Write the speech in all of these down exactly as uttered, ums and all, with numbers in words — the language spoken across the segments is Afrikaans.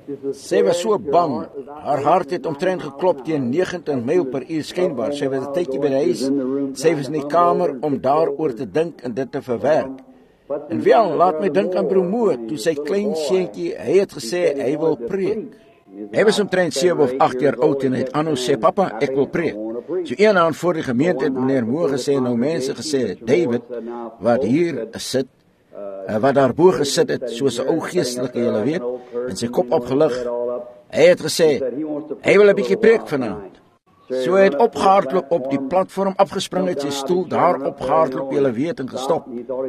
Sy was so bang, haar hart het omtrent geklop teen negentig myl per uur skynbaar. Sy was 'n tydjie by die huis, sy was in die kamer om daaroor te dink en dit te verwerk. En wel, laat my dink aan broer Moe, toe sy klein seentjie, hy het gesê, hy wil preek. Hy was omtrent sewe of agt jaar oud en hy het aanhou sê, papa, ek wil preek. So een aand voor die gemeente het meneer Moe gesê, nou mense gesê, David, wat hier sit, wat daarbo gesit het, soos 'n ou geestelike, julle weet, en sy kop opgelig, hy het gesê, hy wil 'n bietjie preek vanaand. So hy het opgehardloop op die platform, afgespring uit sy stoel, daar opgehardloop, julle weet, en gestop.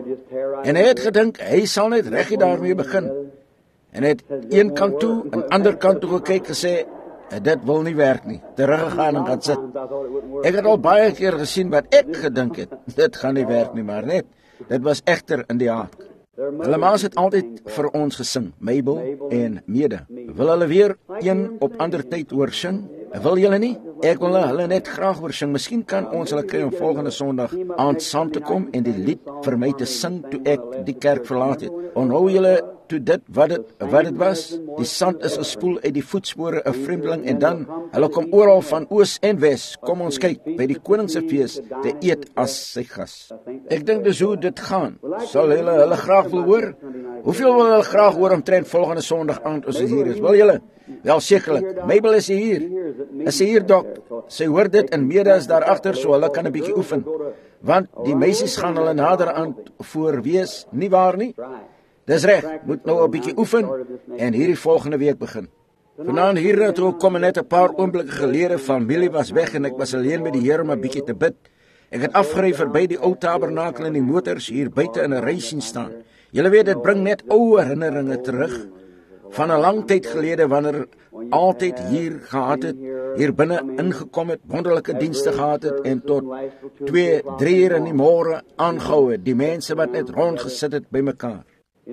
En hy het gedink, hy sal net reggie daarmee begin. En hy het een kant toe, en ander kant toe gekyk, gesê, dit wil nie werk nie, teruggegaan en gaan sit. Ek het al baie keer gesien wat ek gedink het, dit gaan nie werk nie, maar net, dit was egter in die haak. Hulle maas het altyd vir ons gesing, Mabel en Mede. Wil hulle weer een op ander tyd hoor sing? Wil julle nie? Ek wil hulle net graag hoor sing. Miskien kan ons hulle kry om volgende Sondag aand saam te kom en die lied vir my te sing toe ek die kerk verlaat het. Onthou julle toe dit wat dit wat dit was? Die sand is gespoel uit die voetspore 'n vreemdeling en dan hulle kom oral van oos en wes. Kom ons kyk by die koningsfees te eet as sy gas. Ek dink dis hoe dit gaan. Sal hulle hulle graag wil hoor? Hoeveel wil hulle graag hoor omtrent volgende Sondag aand as ons hier is? Wil julle? Wel sekerlik. Mabel is hier. Is sy hier, dok? Sy hoor dit en Mede is daar agter, so hulle kan 'n bietjie oefen. Want die meisies gaan hulle nader aan voor wees, nie waar nie? Dis reg, moet nou 'n bietjie oefen en hierdie volgende week begin. Vanaand hier toe kom net 'n paar oomblikke gelede, familie was weg en ek was alleen met die Here om 'n bietjie te bid. Ek het afgery verby die ou tabernakel en die motors hier buite in 'n ry sien staan. Julle weet, dit bring net ou herinneringe terug van 'n lang tyd gelede wanneer altyd hier gehad het, hier binne ingekom het, wonderlike dienste gehad het en tot twee, drie uur in die môre aangehou het, die mense wat net rondgesit het by mekaar.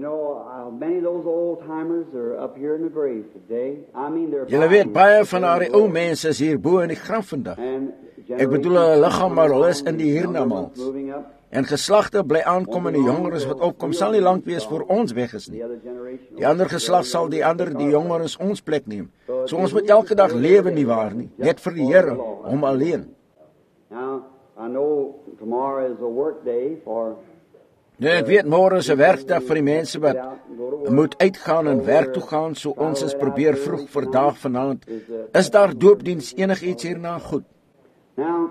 Julle weet, baie van daardie ou mense is hier bo in die graf vandag. Ek bedoel hulle liggaam, maar hulle is in die hiernamaals. En geslagte bly aankom en die jongeres wat opkom sal nie lank wees voor ons weg is nie. Die ander geslag sal die ander, die jongeres ons plek neem. So ons moet elke dag lewe nie waar nie, net vir die Here, hom alleen. Nou, ek weet, môre is 'n werkdag vir die mense wat moet uitgaan en werk toe gaan, so ons is probeer vroeg vandag vanaand. Is daar doopdiens enigiets hierna goed? Now,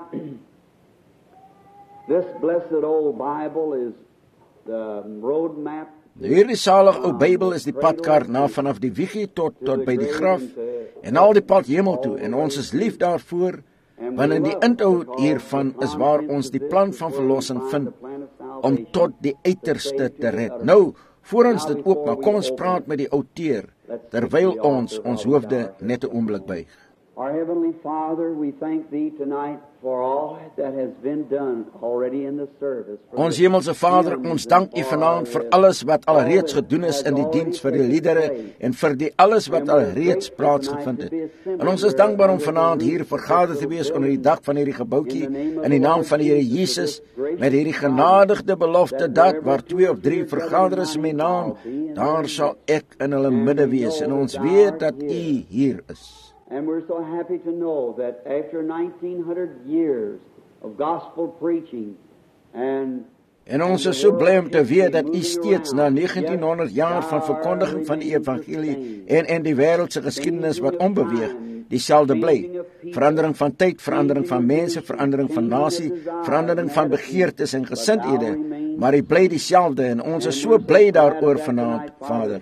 this blessed old Bible is the road map. Hierdie salige ou Bybel is die padkaart na vanaf die wiegie tot tot by die graf en al die pad hemel toe en ons is lief daarvoor, want in die inhoud hiervan is waar ons die plan van verlossing vind om tot die uiterste te red. Nou, voor ons dit oopmaak, kom ons praat met die outeur terwyl ons ons hoofde net 'n oomblik buig. Our Heavenly Father, we thank Thee tonight for all that has been done already in the service. Ons hemelse Vader, ons dank U vanaand vir alles wat alreeds gedoen is in die diens, vir die liedere en vir die alles wat alreeds plaatsgevind het. En ons is dankbaar om vanaand hier vergader te wees onder die dak van hierdie gebouetjie in die naam van die Here Jesus, met hierdie genadigde belofte dat waar twee of drie vergader is in my naam, daar sal ek in hulle midde wees en ons weet dat U hier is. And we're so happy to know that after nineteen hundred years of gospel preaching and En ons is so bly om te weet dat U steeds na negentien honderd jaar van verkondiging van die evangelie en en die wêreldse geskiedenis wat onbeweeg, dieselfde bly. Verandering van tyd, verandering van mense, verandering van nasie, verandering van begeertes en gesindhede, maar U bly dieselfde en ons is so bly daaroor vanaand, Vader.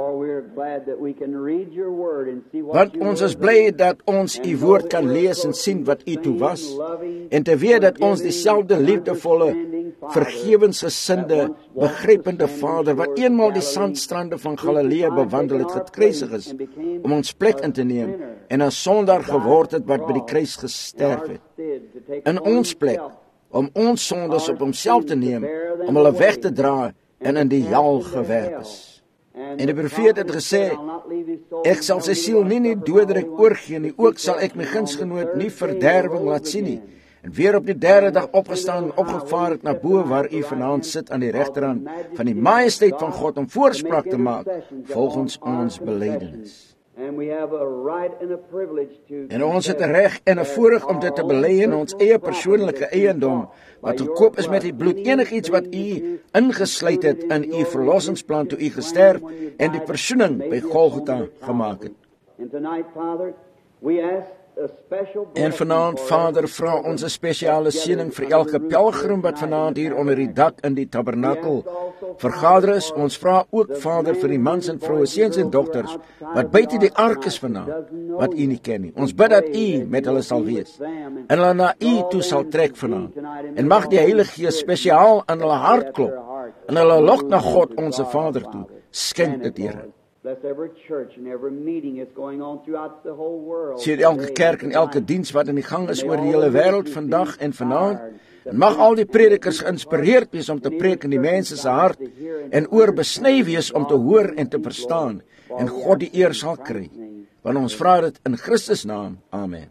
Want ons is bly dat ons U woord kan lees en sien wat U toe was, en te weet dat ons dieselfde liefdevolle, vergewensgesinde, begrypende Vader, wat eenmaal die sandstrande van Galilea bewandel het, gekruisig is, om ons plek in te neem, en 'n sondaar geword het wat by die kruis gesterf het. In ons plek, om ons sondes op homself te neem, om hulle weg te dra, en in die hel gewerp is. En die profeet het gesê, ek sal sy siel nie nie doodryk oorgee nie, ook sal ek my gunsgenoot nie verderwing laat sien nie. En weer op die derde dag opgestaan en opgevaar het na bo waar U vanaand sit aan die regterhand van die majesteit van God om voorspraak te maak volgens ons belydenis. And we have a right and a privilege to En ons het 'n reg en 'n voorreg om dit te belê in ons eie persoonlike eiendom, wat gekoop is met u bloed, enigiets wat u ingesluit het in u verlossingsplan toe u gesterf en die versoening by Golgotha gemaak het. And tonight, Father, we ask a special En vanaand, Vader, vra ons 'n spesiale seëning vir elke pelgrim wat vanaand hier onder die dak in die tabernakel vergader is. Ons vra ook, Vader, vir die mans en vroue, seuns en dogters wat buite die ark is vanaand, wat u nie ken nie. Ons bid dat u met hulle sal wees en hulle na u toe sal trek vanaand. En mag die Heilige Gees spesiaal aan hulle hart klop en hulle lok na God, ons Vader toe. Skenk dit, Here. Bless every church and every meeting that's going on throughout the whole world. Sien elke kerk en elke diens wat in die gang is oor die hele wêreld vandag en vanaand. En mag al die predikers geïnspireerd wees om te preek in die mense se hart en oor besny wees om te hoor en te verstaan en God die eer sal kry. Want ons vra dit in Christus naam. Amen.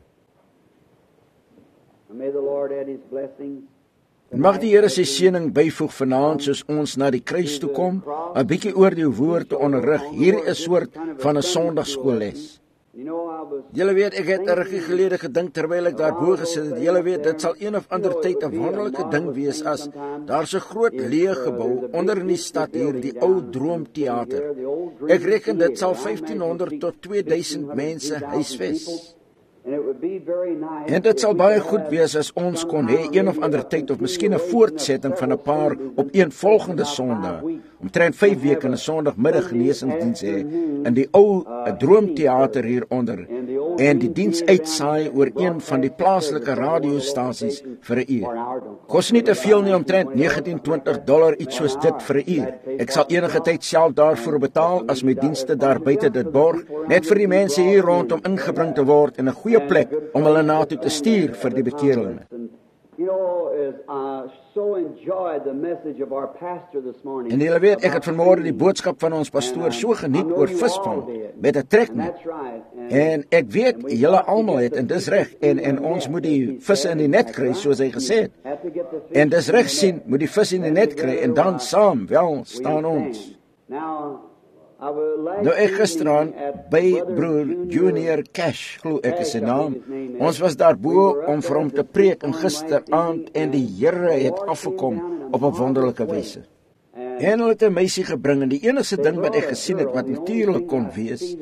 And may the Lord add his blessings. En mag die Here sy seëning byvoeg vanaand soos ons na die kruis toe kom, 'n bietjie oor die woord te onderrig. Hier is 'n soort van 'n Sondagskoolles. You know, I was Julle weet, ek het 'n rukkie gelede gedink terwyl ek daarbo gesit het. Julle weet, dit sal een of ander tyd 'n wonderlike ding wees as daar so 'n groot leë gebou onder in die stad hier, die ou Droomteater. Ek reken dit sal vyftienhonderd tot twee duisend mense huisves. and it would be very nice. En dit sal baie goed wees as ons kon hê een of ander tyd of miskien 'n voortsetting van 'n paar op een volgende Sondag. Omtrent vyf weke in 'n Sondagmiddag geneesingsdiens hê in die ou Droomteater hieronder en die diens uitsaai oor een van die plaaslike radiostasies vir 'n uur. Kos nie te veel nie, omtrent negentien twintig dollar iets soos dit vir 'n uur. Ek sal enige tyd self daarvoor betaal as my dienste daar buite dit borg, net vir die mense hier rondom ingebring te word en 'n goeie plek om hulle na toe te stuur vir die bekeerlinge. You know, as I so enjoyed the message of our pastor this morning. En julle weet, ek het vanmôre die boodskap van ons pastoor so geniet oor visvang met 'n treknet. That's right. And En ek weet julle almal het en dis reg en en ons moet die visse in die net kry soos hy gesê het. have to get the fish. En dis reg sien, moet die vis in die net kry en dan saam wel staan ons. Now, I would like Nou ek to gisteraan meet at by Brother broer Junior Junior Cash, glo ek is sy naam. Ons was daarbo om vir hom te preek en gisteraand en die Here het afgekom op 'n wonderlike wyse. En hulle het 'n meisie gebring en die enigste ding wat ek gesien het wat natuurlik kon wees,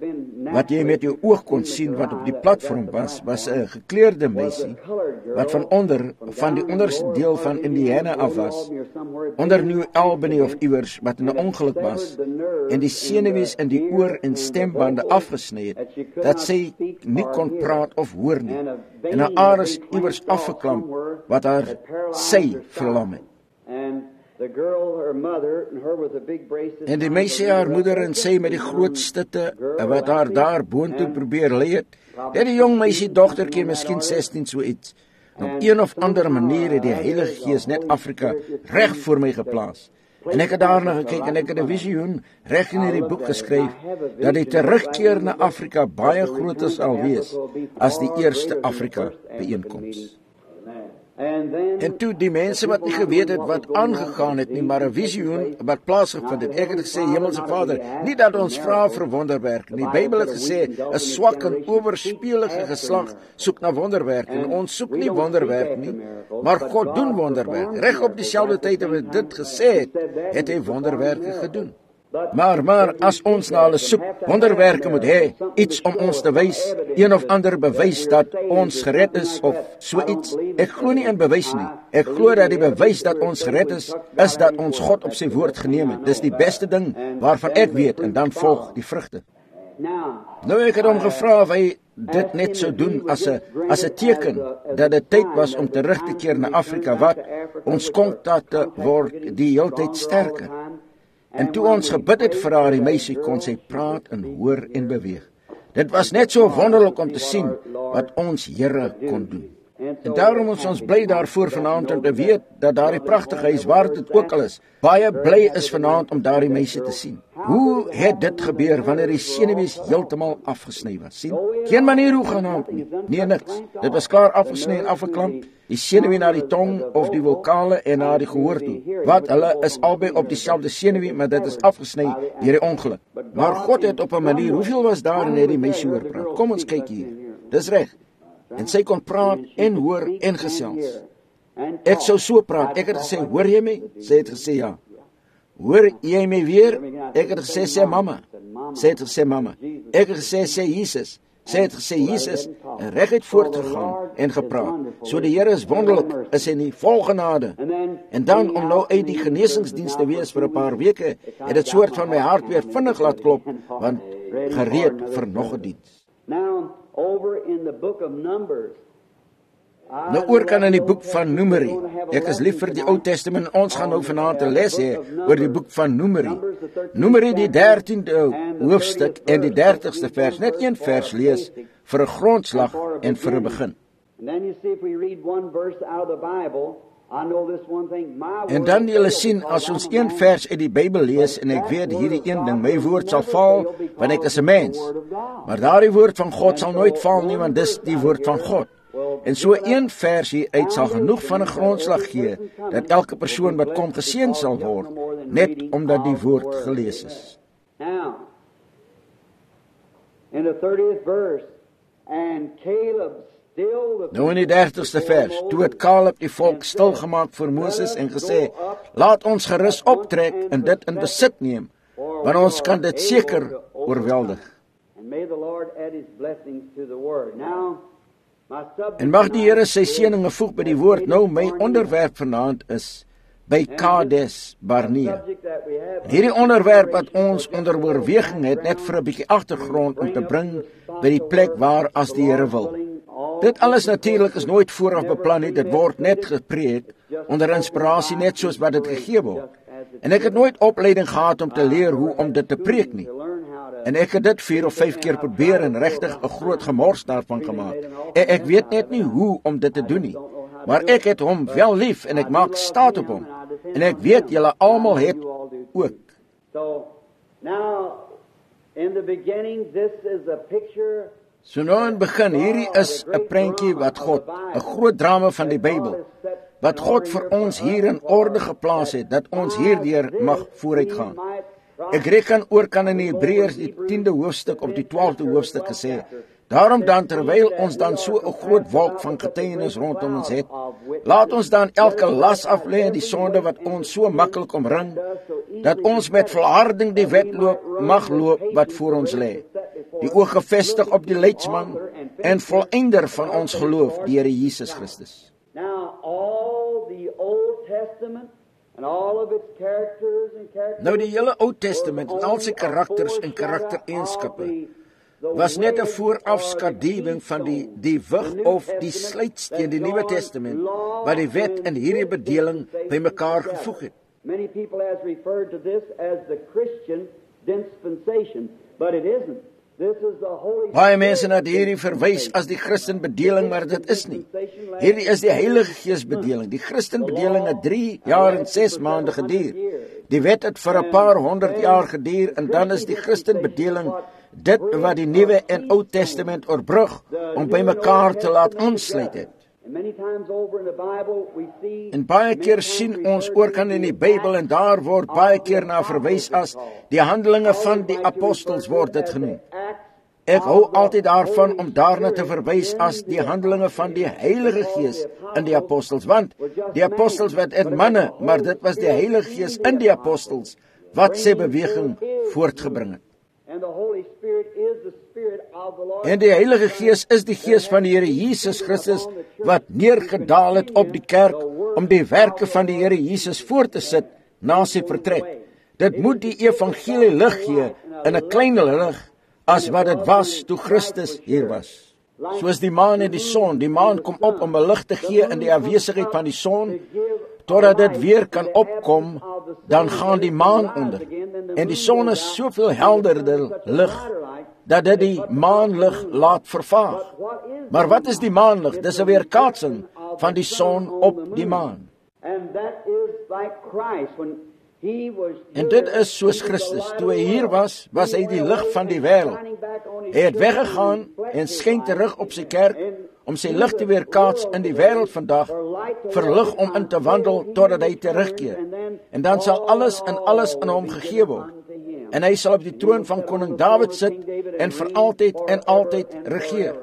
wat jy met jou oog kon sien wat op die platform was, was 'n gekleurde meisie wat van onder van die onderste deel van Indiana af was, onder New Albany of iewers, wat in 'n ongeluk was en die senuwees in die oor en stembande afgesny het, dat sy nie kon praat of hoor nie, en haar ares iewers afgeklamp wat haar sy verlam het. And the girl, her mother, and her with a big bracelet. En die meisie, haar moeder en sy met die groot stitte wat haar daar boontoe probeer lei het. Dit die jong meisie dogtertjie, miskien sestien so iets. En op een of ander manier het die Heilige Gees net Afrika reg voor my geplaas. En ek het daarna gekyk en ek het 'n visioen reg in hierdie boek geskryf dat die terugkeer na Afrika baie groter sal wees as die eerste Afrika byeenkoms. And then En toe die mense wat nie geweet het wat aangegaan het nie, maar 'n visioen wat plaasgevind het. Ek het gesê, Hemelse Vader, nie dat ons vra vir wonderwerke nie. Die Bybel het gesê 'n swak en owerspelige geslag soek na wonderwerke en ons soek nie wonderwerke nie, maar God doen wonderwerke. Reg op dieselfde tyd as hy dit gesê het, het hy wonderwerke gedoen. Maar maar as ons na hulle soek, wonderwerke moet hê, iets om ons te wys, een of ander bewys dat ons gered is of so iets. Ek glo nie in bewys nie. Ek glo dat die bewys dat ons gered is, is dat ons God op sy woord geneem het. Dis die beste ding waarvan ek weet en dan volg die vrugte. now, Nou ek het hom gevra of hy dit net sou doen as 'n as 'n teken dat dit tyd was om terug te keer na Afrika, wat ons kontakte word die heeltyd sterker. En toe ons gebid het vir haar, die meisie, kon sy praat en hoor en beweeg. Dit was net so wonderlik om te sien wat ons Here kon doen. En daarom is ons bly daarvoor vanaand om te weet dat daardie pragtige huis, waar dit ook al is, baie bly is vanaand om daardie meisie te sien. Hoe het dit gebeur wanneer die senuwees heeltemal afgesny was? Sien, geen manier hoe genaamd nie. Nee, niks. Dit was klaar afgesny en afgeklamp. Die senuwee na die tong of die vokale en na die gehoor toe. Wat hulle is albei op dieselfde senuwee, maar dit is afgesny deur die ongeluk. Maar God het op 'n manier, hoeveel was daar in hierdie meisie hoor praat? Kom ons kyk hier. Dis reg. En sy kon praat en hoor en gesels. Ek sou so praat. Ek het gesê, hoor jy my? Sy het gesê ja. Hoor jy my weer? Ek het gesê, sê mamma. Sy het gesê mamma. Ek het gesê, sê Jesus. Sy het gesê Jesus en reguit voortgegaan en gepraat. So die Here is wonderlik, is hy nie, vol genade. En dan om nou uit die genesingsdiens te wees vir 'n paar weke, het dit soort van my hart weer vinnig laat klop, want gereed vir nog 'n diens. Now, over in the book of Numbers. Nou oor kan in die boek van Numeri. Ek is lief vir die Ou Testament. Ons gaan nou vanaand 'n les hê oor die boek van Numeri. Numeri die dertiende hoofstuk en die dertigste vers. Net een vers lees vir 'n grondslag en vir 'n begin. En dan julle sien, as ons een vers uit die Bybel lees, en ek weet hierdie een ding, my woord sal val, want ek is 'n mens. Maar daardie woord van God sal nooit val nie, want dis die woord van God. En so een vers hieruit sal genoeg van 'n grondslag gee, dat elke persoon wat kom geseën sal word, net omdat die woord gelees is. Now, in the thirtieth verse, and Caleb still the Nou in die dertigste vers, toe het Caleb die volk stilgemaak vir Moses en gesê, laat ons gerus optrek en dit in besit neem, want ons kan dit seker oorweldig. And may the Lord add his blessings to the word. Now, En mag die Here sy seëninge voeg by die woord. Nou my onderwerp vanaand is by Kades Barnea. Hierdie onderwerp wat ons onder oorweging het, net vir 'n bietjie agtergrond om te bring by die plek waar as die Here wil. Dit alles natuurlik is nooit vooraf beplan nie, dit word net gepreek onder inspirasie, net soos wat dit gegee word. En ek het nooit opleiding gehad om te leer hoe om dit te preek nie. En ek het dit vier of vyf keer probeer en regtig 'n groot gemors daarvan gemaak. En ek weet net nie hoe om dit te doen nie. Maar ek het hom wel lief en ek maak staat op hom. En ek weet julle almal het ook. So now in the beginning this is a picture. So nou in begin, hierdie is 'n prentjie wat God, 'n groot drama van die Bybel, wat God vir ons hier in orde geplaas het, dat ons hierdeur mag vooruitgaan. Ek reken oor kan in die Hebreërs die tiende hoofstuk op die twaalfde hoofstuk gesê, daarom dan terwyl ons dan so 'n groot wolk van getuienis rondom ons het, laat ons dan elke las af lê en die sonde wat ons so maklik omring, dat ons met volharding die wedloop mag loop wat voor ons lê. Die oog gefestig op die leidsman en volëinder van ons geloof, die Here Jesus Christus. Now all the Old Testament and all of its characters and characters. Nou die hele Ou Testament en al sy karakters en karaktereienskappe was net 'n voorafskaduwing van die die wig of die sluitsteen, die Nuwe Testament, wat die wet en hierdie bedeling bymekaar gevoeg het. Many people has referred to this as the Christian dispensation, but it isn't. This is the Holy Baie mense het hierdie verwys as die Christenbedeling, maar dit is nie. Hierdie is die Heilige Gees bedeling. Die Christenbedeling het drie jaar en ses maande geduur. Die wet het vir 'n paar honderd jaar geduur en dan is die Christenbedeling dit wat die Nuwe en Ou Testament oorbrug om by mekaar te laat aansluit het. En baie keer sien ons oorkant in die Bybel en daar word baie keer na verwys as die handelinge van die apostels word dit genoem. Ek hou altyd daarvan om daarna te verwys as die handelinge van die Heilige Gees in die apostels, want die apostels werd in manne, maar dit was die Heilige Gees in die apostels wat sy beweging voortgebring het. En die Heilige Gees is die Gees van die Here Jesus Christus wat neergedaal het op die kerk om die werke van die Here Jesus voort te sit na sy vertrek. Dit moet die evangelie lig gee in 'n kleiner lig as wat dit was toe Christus hier was. Soos die maan en die son, die maan kom op om 'n lig te gee in die afwesigheid van die son, totdat dit weer kan opkom, dan gaan die maan onder. En die son is soveel helderder lig dat dit die maanlig laat vervaag. Maar wat is die maanlig? Dis 'n weerkaatsing van die son op die maan. En dit is soos Christus. Toe hy hier was, was hy die lig van die wêreld. Hy het weggegaan en skyn terug op sy kerk om sy lig te weerkaats in die wêreld vandag, vir lig om in te wandel totdat hy terugkeer. En dan sal alles en alles aan hom gegee word. En hy sal op die troon van koning Dawid sit en vir altyd en altyd regeer.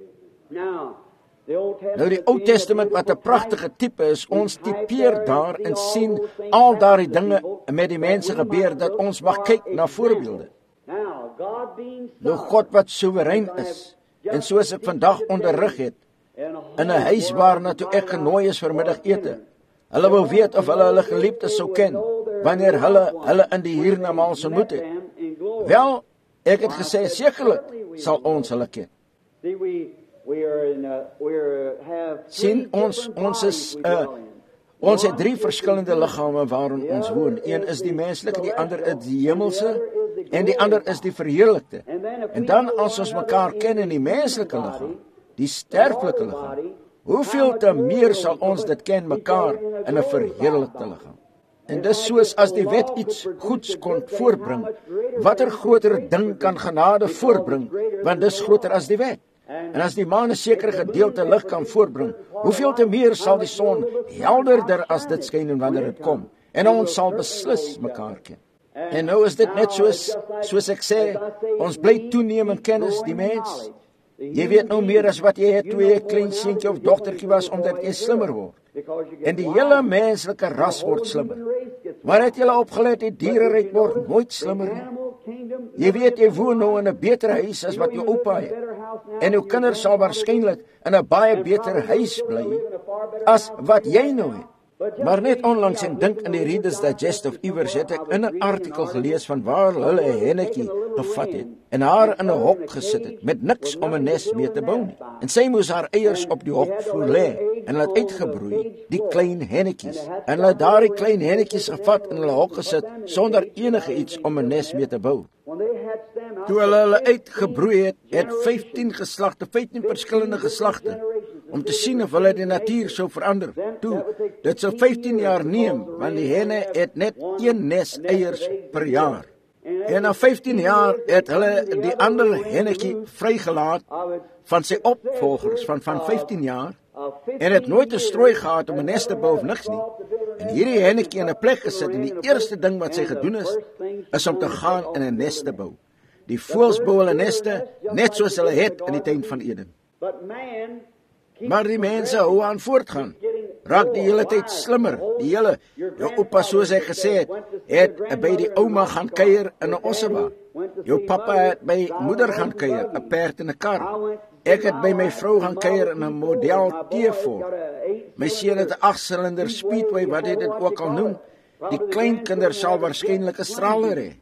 Nou die Ou Testament wat 'n pragtige tipe is, ons tipeer daar en sien al daardie dinge met die mense gebeur, dat ons mag kyk na voorbeelde. Nou God wat soewerein is, en soos ek vandag onderrig het, in 'n huis waarna toe ek genooi is vir middagete, hulle wou weet of hulle hulle geliefdes sou ken, wanneer hulle hulle in die hiernamaals ontmoet het. Wel, ek het gesê, sekerlik sal ons hulle ken. Sien, ons, ons is, uh, ons het drie verskillende liggame waarin ons woon. Een is die menslike, die ander is die hemelse, en die ander is die verheerlikte. En dan as ons mekaar ken in die menslike liggaam, die sterflike liggaam, hoeveel te meer sal ons dit ken mekaar in 'n verheerlikte liggaam. En dis soos as die wet iets goeds kon voorbring, watter groter ding kan genade voorbring, want dis groter as die wet. En as die maan 'n sekere gedeelte lig kan voorbring, hoeveel te meer sal die son helderder as dit skyn wanneer dit kom. En ons sal beslis mekaar ken. En nou is dit net soos, soos ek sê, ons bly toeneem in kennis, die mens. Jy weet nou meer as wat jy het toe jy 'n klein seentjie of dogtertjie was, omdat jy slimmer word. En die hele menslike ras word slimmer. Maar het julle opgelet, die diereryk word nooit slimmer nie. Jy weet, jy woon nou in 'n beter huis as wat jou oupa het. En jou kinders sal waarskynlik in 'n baie beter huis bly as wat jy nou het. Maar net onlangs, en dink in die Reader's Digest of iewers, het ek in 'n artikel gelees van waar hulle 'n hennetjie gevat het en haar in 'n hok gesit het, met niks om 'n nes mee te bou nie. En sy moes haar eiers op die hokvloer lê, en hulle het uitgebroei, die klein hennetjies. En hulle het daardie klein hennetjies gevat in hulle hok gesit, sonder enige iets om 'n nes mee te bou. Toe hulle hulle uitgebroei het, het vyftien geslagte, vyftien verskillende geslagte, om te sien of hulle die natuur sou verander. Toe, dit sou vyftien jaar neem, want die henne het net een nes eiers per jaar. En na vyftien jaar het hulle die ander hennetjie vrygelaat van sy opvolgers van van vyftien jaar, en het nooit 'n strooi gehad om 'n nes te bou of niks nie. En hierdie hennetjie in 'n plek gesit, en die eerste ding wat sy gedoen is, is om te gaan in 'n nes te bou. Die voëls bou hulle neste, net soos hulle het in die tuin van Eden. Maar die mense hou aan voortgaan, raak die hele tyd slimmer. Die hele, jou oupa, soos hy gesê het, het by die ouma gaan kuier in 'n osseba. Jou papa het by moeder gaan kuier, 'n perd en 'n kar. Ek het by my vrou gaan kuier in 'n model T-Ford. My seun het 'n agt-silinder Speedway, wat hy dit ook al noem. Die kleinkinders sal waarskynlik 'n straler hê.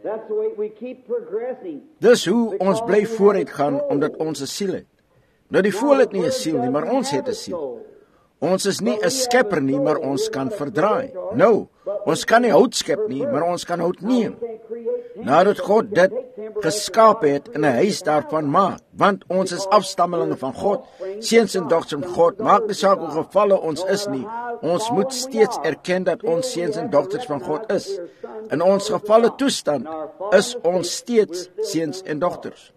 Dis hoe ons bly vooruit gaan, omdat ons 'n siel het. Nou die voël het nie 'n siel nie, maar ons het 'n siel. Ons is nie 'n skepper nie, maar ons kan verdraai. Nou, ons kan nie hout skep nie, maar ons kan hout neem. Nadat God dit geskaap het en 'n huis daarvan maak, want ons is afstammelinge van God, seuns en dogters van God, maak nie saak hoe gevalle ons is nie. Ons moet steeds erken dat ons seuns en dogters van God is. In ons gevalle toestand is ons steeds seuns en dogters.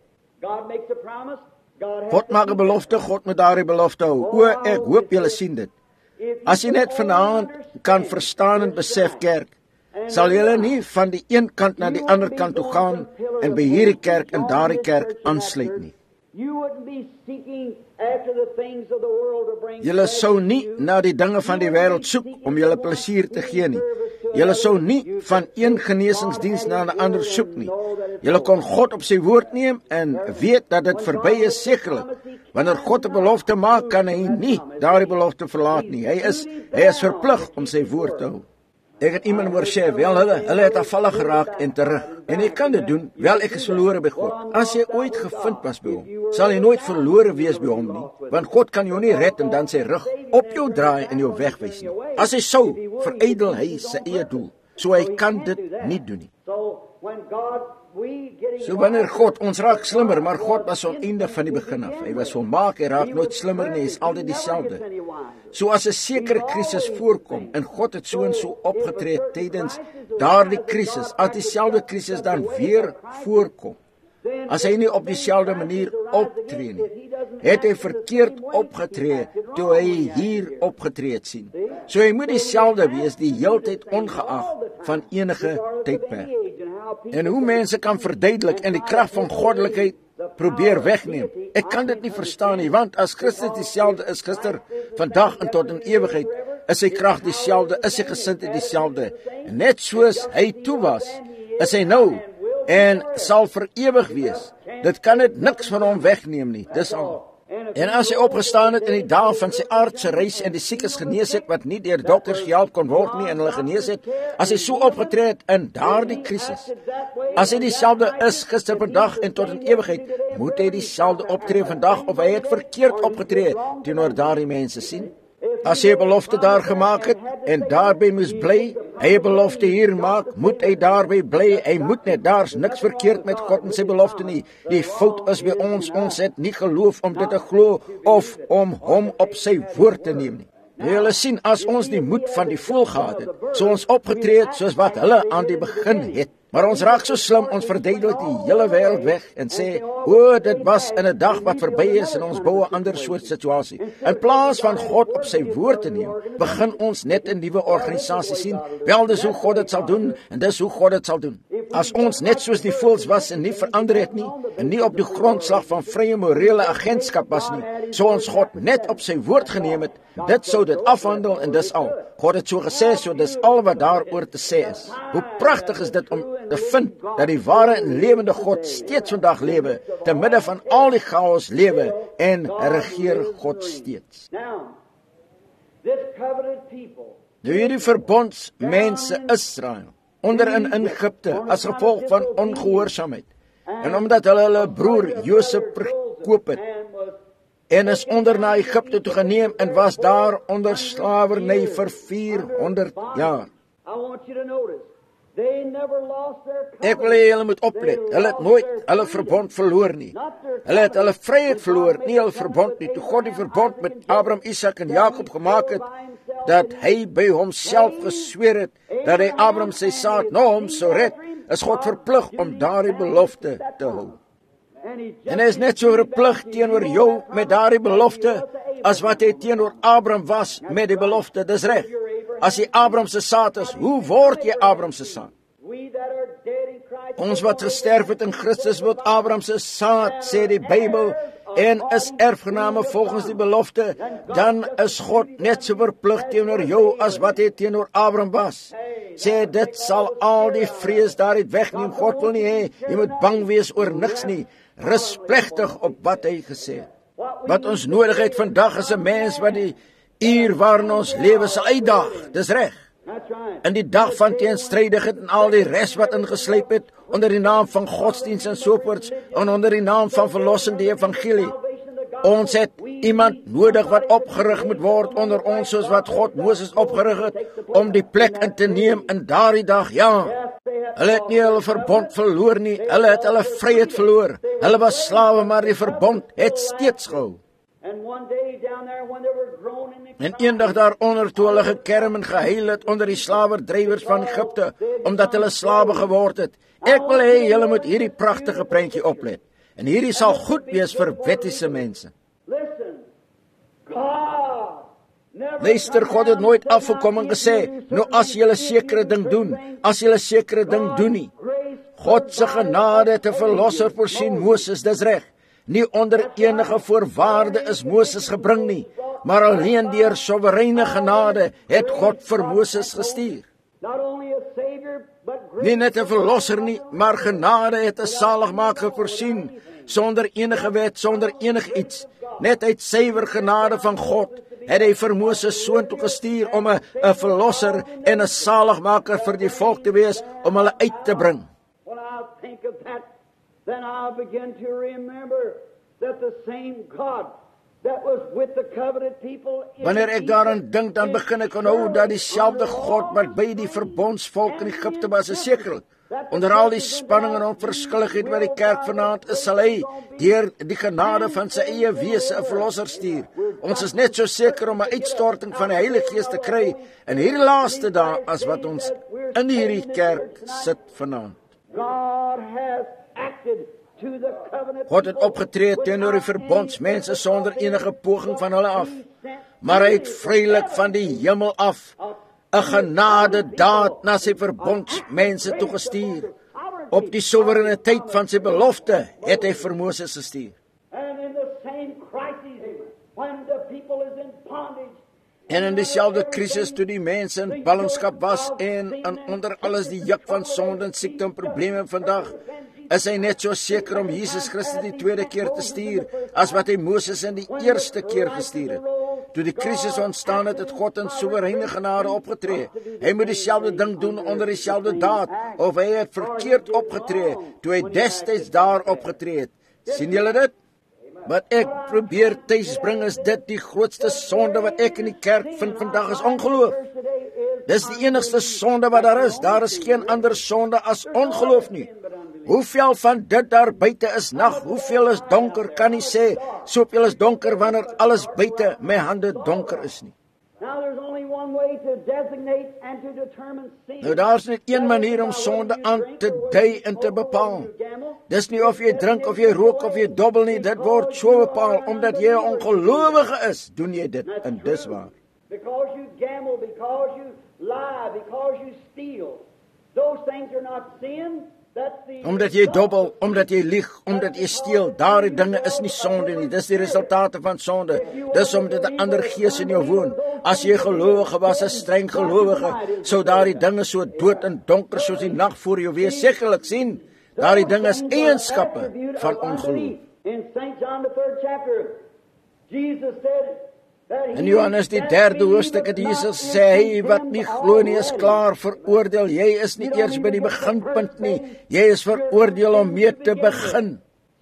God maak 'n belofte, God moet daardie belofte hou. O, ek hoop julle sien dit. As jy net vanaand kan verstaan en besef, kerk, sal julle nie van die een kant na die ander kant toe gaan en by hierdie kerk en daardie kerk aansluit nie. Julle sou nie na die dinge van die wêreld soek om julle plesier te gee nie. Julle sou nie van een genesingsdiens na 'n ander soek nie. Julle kon God op sy woord neem en weet dat dit verby is sekerlik. Wanneer God 'n belofte maak, kan hy nie daardie belofte verlaat nie. Hy is hy is verplig om sy woord te hou. Ek het iemand hoor sê, wel hulle, hulle het afvallig geraak en terug. En jy kan dit doen, wel ek is verlore by God. As jy ooit gevind was by hom, sal jy nooit verlore wees by hom nie. Want God kan jou nie red en dan sy rug op jou draai en jou wegwys nie. As hy sou, verydel hy sy eie doel. So hy kan dit nie doen nie. So wanneer God, ons raak slimmer, maar God was oneindig van die begin af. Hy was volmaak, hy raak nooit slimmer nie, hy is altyd dieselfde. So as 'n sekere krisis voorkom, en God het so en so opgetree tydens daardie krisis, as dieselfde krisis dan weer voorkom, as hy nie op dieselfde manier optree nie, het hy verkeerd opgetree toe hy hier opgetree het sien. So hy moet dieselfde wees die heeltyd ongeag van enige tydperk. En hoe mense kan verduidelik en die krag van goddelikheid probeer wegneem, ek kan dit nie verstaan nie, want as Christus dieselfde is gister, vandag en tot in ewigheid, is sy krag dieselfde, is sy gesindheid dieselfde, en net soos hy toe was, is hy nou, en sal vir ewig wees. Dit kan dit niks van hom wegneem nie, dis al. En as hy opgestaan het in die dae van sy aardse reis en die siekes genees het wat nie deur dokters gehelp kon word nie en hulle genees het, as hy so opgetree het in daardie krisis, as hy dieselfde is gister, vandag en tot in ewigheid, moet hy dieselfde optree vandag, of hy het verkeerd opgetree teenoor daardie mense sien. As hy 'n belofte daar gemaak het en daarby moes bly, hy 'n belofte hier maak, moet hy daarby bly. Hy moet net, daar's niks verkeerd met God en sy belofte nie. Die fout is by ons, ons het nie geloof om dit te glo of om hom op sy woord te neem nie. Julle sien, as ons die moed van die voël gehad het, so ons opgetree het soos wat hulle aan die begin het. Maar ons raak so slim, ons verduidelik die hele wêreld weg en sê, o, dit was in 'n dag wat verby is en ons bou 'n ander soort situasie. In plaas van God op sy woord te neem, begin ons net 'n nuwe organisasie sien. Wel, dis hoe God dit sal doen en dis hoe God dit sal doen. As ons net soos die voëls was en nie verander het nie, en nie op die grondslag van vrye morele agentskap was nie, so ons God net op sy woord geneem het, dit sou dit afhandel en dis al. God het so gesê, so dis al wat daaroor te sê is. Hoe pragtig is dit om te vind dat die ware en lewende God steeds vandag lewe, te midde van al die chaos lewe en regeer God steeds. Nou hierdie verbondsmense Israel, onder in Egipte, as gevolg van ongehoorsaamheid, en omdat hulle hulle broer Josef verkoop het, en is onder na Egipte toe geneem en was daar onder slawerny vir vierhonderd jaar. Ek wil hê julle moet oplet, hulle het nooit hulle verbond verloor nie. Hulle het hulle vryheid verloor, nie hulle verbond nie. Toe God die verbond met Abraham, Isak en Jakob gemaak het, dat hy by homself gesweer het, dat hy Abraham sy saad na hom sou red, is God verplig om daardie belofte te hou. En hy is net so verplig teenoor jou met daardie belofte, as wat hy teenoor Abraham was met die belofte, dis reg. As jy Abraham se saad is, hoe word jy Abraham se saad? Ons wat gesterf het in Christus word Abraham se saad, sê die Bybel, en is erfgename volgens die belofte, dan is God net so verplig teenoor jou as wat hy teenoor Abraham was. Sê, dit sal al die vrees daaruit wegneem. God wil nie hê, jy moet bang wees oor niks nie. Rus plechtig op wat hy gesê het. Wat ons nodig het vandag is 'n mens wat die uur waarin ons lewe se uitdaag, dis reg. In die dag van teenstrydigheid en al die res wat ingeslyp het, onder die naam van godsdienst en soorts, en onder die naam van verlossing die evangelie. Ons het iemand nodig wat opgerig moet word onder ons, soos wat God Moses opgerig het, om die plek in te neem in daardie dag, ja. Hulle het nie hulle verbond verloor nie, hulle het hulle vryheid verloor. Hulle was slawe, maar die verbond het steeds gehou. En eendag daaronder, toe hulle gekerm en gehuil het onder die slawerdrywers van Egipte, omdat hulle slawe geword het. Ek wil hê, julle moet hierdie pragtige prentjie oplet. En hierdie sal goed wees vir wettiese mense. Luister, God het nooit afgekom en gesê, nou as julle sekere ding doen, as julle sekere ding doen nie. God se genade het 'n verlosser voorsien, Moses, dis reg. Nie onder enige voorwaarde is Moses gebring nie, maar alleen deur soewereine genade het God vir Moses gestuur. Nie net 'n verlosser nie, maar genade het 'n saligmaker voorsien, sonder enige wet, sonder enig iets. Net uit suiwer genade van God het hy vir Moses soontoe gestuur om 'n 'n verlosser en 'n saligmaker vir die volk te wees, om hulle uit te bring. Then I'll begin to remember that the same God that was with the covenant people. Wanneer ek daaraan dink, dan begin ek onthou dat dieselfde God wat by die verbondsvolk in Egipte was, is sekerlik Onder al die spanning en onverskilligheid wat die kerk vanaand is, sal hy deur die genade van sy eie wese 'n verlosser stuur. Ons is net so seker om 'n uitstorting van die Heilige Gees te kry in hierdie laaste dae as wat ons in hierdie kerk sit vanaand. God het opgetree teenoor die verbondsmense sonder enige poging van hulle af, maar hy het vrylik van die hemel af 'n genade daad na sy verbondsmense toegestuur. Op die soewereiniteit van sy belofte het hy vir Moses gestuur. En in dieselfde krisis toe die mense in ballingskap was en in onder alles die juk van sonde en siekte en probleme vandag, is hy net so seker om Jesus Christus die tweede keer te stuur as wat hy Moses in die eerste keer gestuur het. Toe die krisis ontstaan het, het God in soewereine genade opgetree. Hy moet dieselfde ding doen onder dieselfde daad, of hy het verkeerd opgetree toe hy destyds daar opgetree het. Sien julle dit? Wat ek probeer tuisbring is dit die grootste sonde wat ek in die kerk vind vandag is ongeloof. Dis die enigste sonde wat daar is. Daar is geen ander sonde as ongeloof nie. Hoeveel van dit daar buite is nag, hoeveel is donker, kan nie sê, soveel is donker wanneer alles buite my hande donker is nie. Nou daar is net een manier om sonde aan te dui en te bepaal. Dis nie of jy drink, of jy rook, of jy dobbel nie, dit word so bepaal, omdat jy 'n ongelowige is, doen jy dit, en dis waar. Because you gamble, because you lie, because you steal, those things are not sin. Omdat jy dobbel, omdat jy lieg, omdat jy steel, daardie dinge is nie sonde nie, dis die resultate van sonde. Dis omdat 'n ander gees in jou woon. As jy gelowige was, 'n streng gelowige, sou daardie dinge so dood en donker soos die nag voor jou wees. Sekerlik sien, daardie dinge is eienskappe van ongeloof. In Johannes die derde hoofstuk het Jesus sê, hy wat nie glo nie is klaar veroordeel. Jy is nie eers by die beginpunt nie. Jy is veroordeel om mee te begin.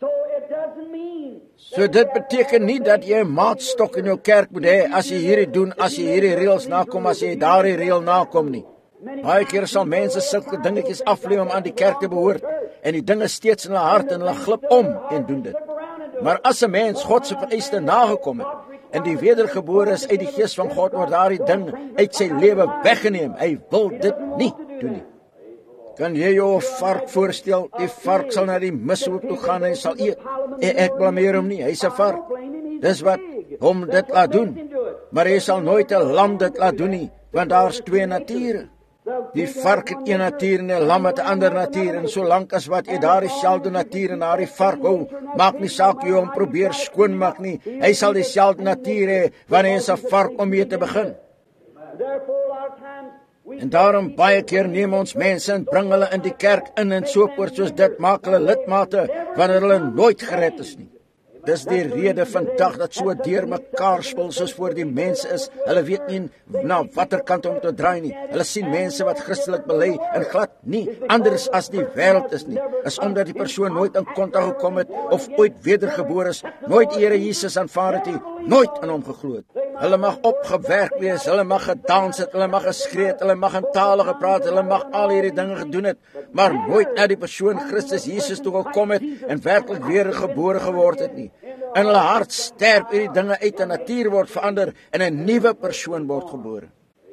So dit beteken nie dat jy 'n maatstok in jou kerk moet hê as jy hierdie doen, as jy hierdie reëls nakom, as jy daardie reël nakom nie. Baie keer sal mense sulke dingetjies aflê om aan die kerk te behoort en die dinge steeds in hulle hart en hulle glip om en doen dit. Maar as 'n mens God se vereiste nagekom het en die wedergebore is uit die gees van God, word daardie ding uit sy lewe weggeneem. Hy wil dit nie doen nie. Kan jy jou 'n vark voorstel? Die vark sal na die mishoop toe gaan en hy sal eet. En ek blameer hom nie, hy's 'n vark. Dis wat hom dit laat doen. Maar hy sal nooit 'n lam dit laat doen nie, want daar's twee nature. Die vark het een natuur en die lam het 'n ander natuur, en solank as wat jy daardie selfde natuur en daardie vark hou, maak nie saak jy hom probeer skoonmaak nie, hy sal dieselfde natuur hê wanneer hy is 'n vark om mee te begin. En daarom baie keer neem ons mense en bring hulle in die kerk in en so voort soos dit, maak hulle lidmate wanneer hulle nooit gered is nie. Dis die rede vandag dat so deur mekaar spul soos voor die mense is. Hulle weet nie na watter kant om te draai nie. Hulle sien mense wat Christelik bely en glad nie anders as die wêreld is nie. Is omdat die persoon nooit in kontak gekom het of ooit wedergebore is, nooit die Here Jesus aanvaar het nie, nooit in hom geglo het. Hulle mag opgewerk wees, hulle mag gedans het, hulle mag geskree het, hulle mag in tale gepraat, hulle mag al hierdie dinge gedoen het, maar nooit na die persoon Christus Jesus toe gekom het en werklik wedergebore geword het nie. In hulle hart sterf hierdie dinge uit en natuur word verander en 'n nuwe persoon word gebore.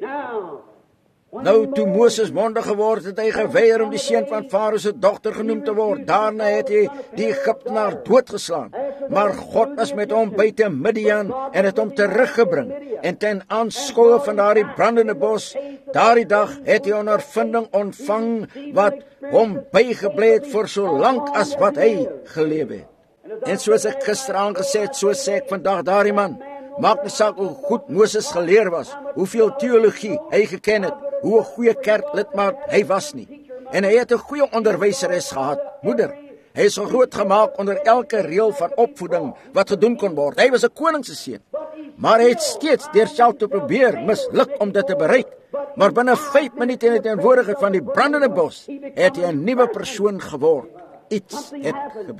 Nou toe Moses mondig geword het, hy geweier om die seun van Farao se dogter genoem te word. Daarna het hy die Egiptenaar doodgeslaan. Maar God was met hom buite Midian en het hom teruggebring. En ten aanskoue van daardie brandende bos, daardie dag het hy ondervinding ontvang wat hom bygebly het vir so lank as wat hy geleef het. En soos ek gister aangesê het, so sê ek vandag, daardie man, maak nie saak hoe goed Moses geleer was, hoeveel teologie hy geken het, hoe 'n goeie kerklidmaat hy was nie. En hy het 'n goeie onderwyseres gehad, moeder. Hy is groot gemaak onder elke reël van opvoeding wat gedoen kon word. Hy was 'n koning se seun. Maar hy het steeds deur self te probeer misluk om dit te bereik. Maar binne vyf minute in die teenwoordigheid van die brandende bos het hy 'n nuwe persoon geword. Iets het gebeur.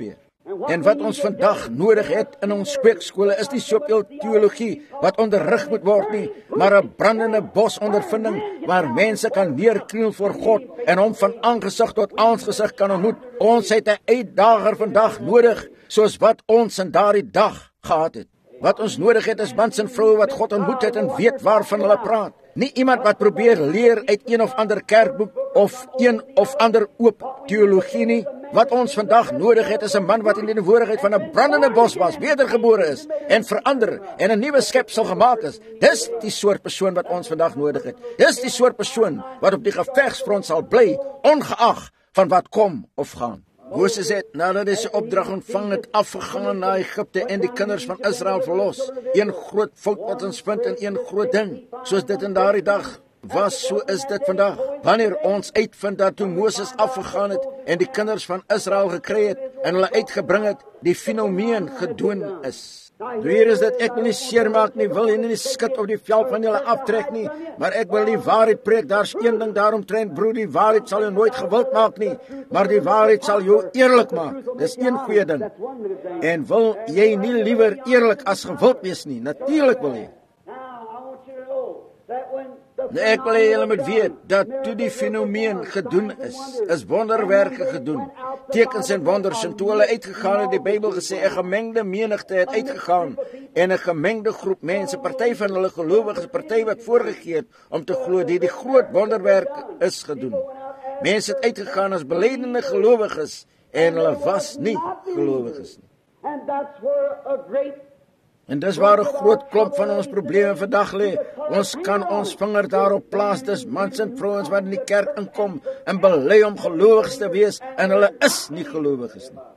En wat ons vandag nodig het in ons kweekskole is nie soveel teologie wat onderrig moet word nie, maar 'n brandende bos ondervinding waar mense kan neerkniel voor God en hom van aangesig tot aangesig kan ontmoet. Ons het 'n uitdager vandag nodig, soos wat ons in daardie dag gehad het. Wat ons nodig het is mans en vroue wat God ontmoet het en weet waarvan hulle praat. Nie iemand wat probeer leer uit een of ander kerkboek of een of ander oop teologie nie. Wat ons vandag nodig het is 'n man wat in die teenwoordigheid van 'n brandende bos was, wedergebore is en verander en 'n nuwe skepsel gemaak is. Dis die soort persoon wat ons vandag nodig het. Dis die soort persoon wat op die gevegsfront sal bly, ongeag van wat kom of gaan. Moses het, nadat hy sy opdrag ontvang het, afgegaan na Egipte en die kinders van Israel verlos. Een groot fout wat ons vind in een groot ding. Soos dit in daardie dag was, so is dit vandag. Wanneer ons uitvind dat toe Moses afgegaan het en die kinders van Israel gekry het en hulle uitgebring het, die fenomeen gedoen is. Nou hier is dit, ek wil nie seer maak nie, wil nie die skit op die vel van julle aftrek nie, maar ek wil die waarheid preek. Daar's een ding daaromtrent, broer, die waarheid sal jou nooit gewild maak nie, maar die waarheid sal jou eerlik maak. Dis een goeie ding. En wil jy nie liewer eerlik as gewild wees nie? Natuurlik wil jy. Nou, ek wil julle moet weet, dat toe die fenomeen gedoen is, is wonderwerke gedoen, tekens en wonders, en toe hulle uitgegaan het, die Bybel gesê, 'n gemengde menigte het uitgegaan, en 'n gemengde groep mense, party van hulle gelowiges, party wat voorgegee het, om te glo, die die groot wonderwerk is gedoen. Mense het uitgegaan as belydende gelowiges, en hulle was nie gelowiges nie. En dis waar 'n groot klomp van ons probleme vandag lê. Ons kan ons vinger daarop plaas, dis mans en vrouens wat in die kerk inkom en bely om gelowiges te wees, en hulle is nie gelowiges nie.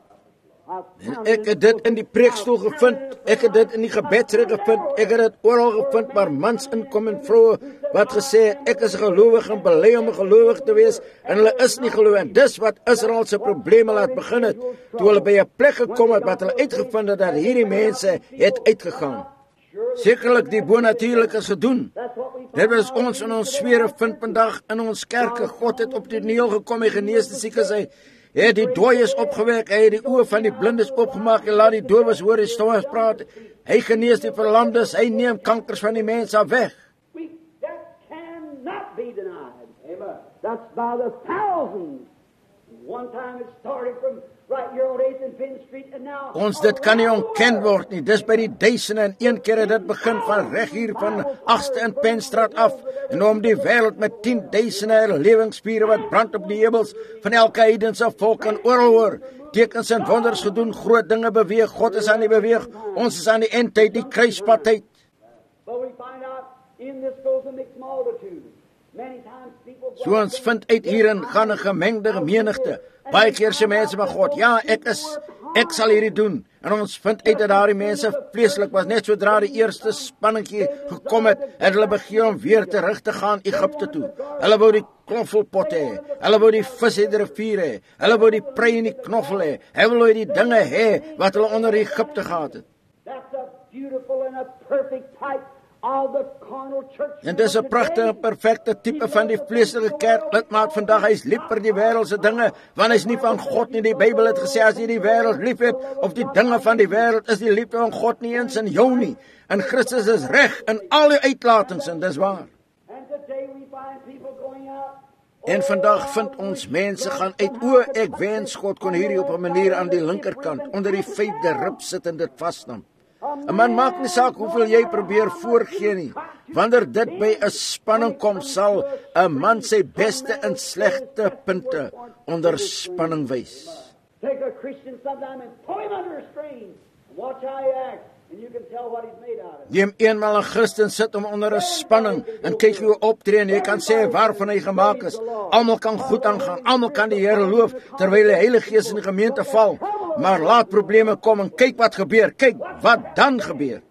En ek het dit in die preekstoel gevind, ek het dit in die gebedsrede gevind, ek het dit oral gevind, waar mans inkom en vroue wat gesê het, ek is gelowig en bely om gelowig te wees, en hulle is nie gelowig. En dis wat Israel se probleme laat begin het, toe hulle by 'n plek gekom het, wat hulle uitgevind het, dat hierdie mense het uitgegaan. Sekerlik die bonatuurlik is gedoen. Dit is ons in ons sfere vind vandag in ons kerke. God het op die toneel gekom en genees die siekes, hy het die dooies opgewek, hy het die oë van die blindes opgemaak en laat die dowes hoor, die stommes praat. Hy genees die verlamdes, hy neem kankers van die mense af weg. That cannot be denied. Amen. That's by the thousands. One time it started from right here on eighth and Penn Street, and now Ons dit kan nie ontken word nie. Dis by die duisende, en een keer het dit begin van reg hier van agste en Penstraat af, en om die wêreld met tien duisende lewingsspiere wat brand op die hemels van elke heidense volk en oral hoor. Tekens en wonders gedoen, groot dinge beweeg. God is aan die beweeg. Ons is aan die eindtyd, die kruispadtyd. but we find out in this goes a mixed multitude. Many times people So ons vind uit hierin gaan 'n gemengde menigte. Baie keer sê mense van God, ja, ek is, ek sal hierdie doen. En ons vind uit dat daardie mense vleeslik was, net sodra die eerste spanningkie gekom het, het hulle begin om weer terug te gaan Egipte toe. Hulle wou die knoffelpot hê, hulle wou die vis in die rivier hê, hulle wou die prei in die knoffel hê, hulle wou die dinge hê wat hulle onder Egipte gehad het. That's a beautiful and a perfect type of the carnal church. En dis 'n pragtige, perfekte tipe van die vleeslike kerk. Lidmaat vandag, hy's lief vir die wêreldse dinge, want hy's nie van God nie. Die Bybel het gesê, as jy die wêreld liefhet, of die dinge van die wêreld, is die liefde van God nie eens in jou nie. En Christus is reg in al die uitlatings, en dis waar. And today we find people going out. En vandag vind ons mense gaan uit, o, ek wens God kon hierdie op 'n manier aan die linkerkant, onder die vyfde rib sit en dit vasnam. 'n Man maak nie saak hoeveel jy probeer voorgee nie. Wanneer dit by 'n spanning kom, sal 'n man sy beste en slegte punte onder spanning wys. Take a Christian sometime and throw him under a strain. Watch how he acts, and you can tell what he's made out of. Neem eenmaal 'n Christen, sit hom onder 'n spanning en kyk hoe hy optree, en jy kan sê waarvan hy gemaak is. Almal kan goed aangaan, almal kan die Here loof terwyl die Heilige Gees in die gemeente val. Maar laat probleme kom en kyk wat gebeur. Kyk wat dan gebeur.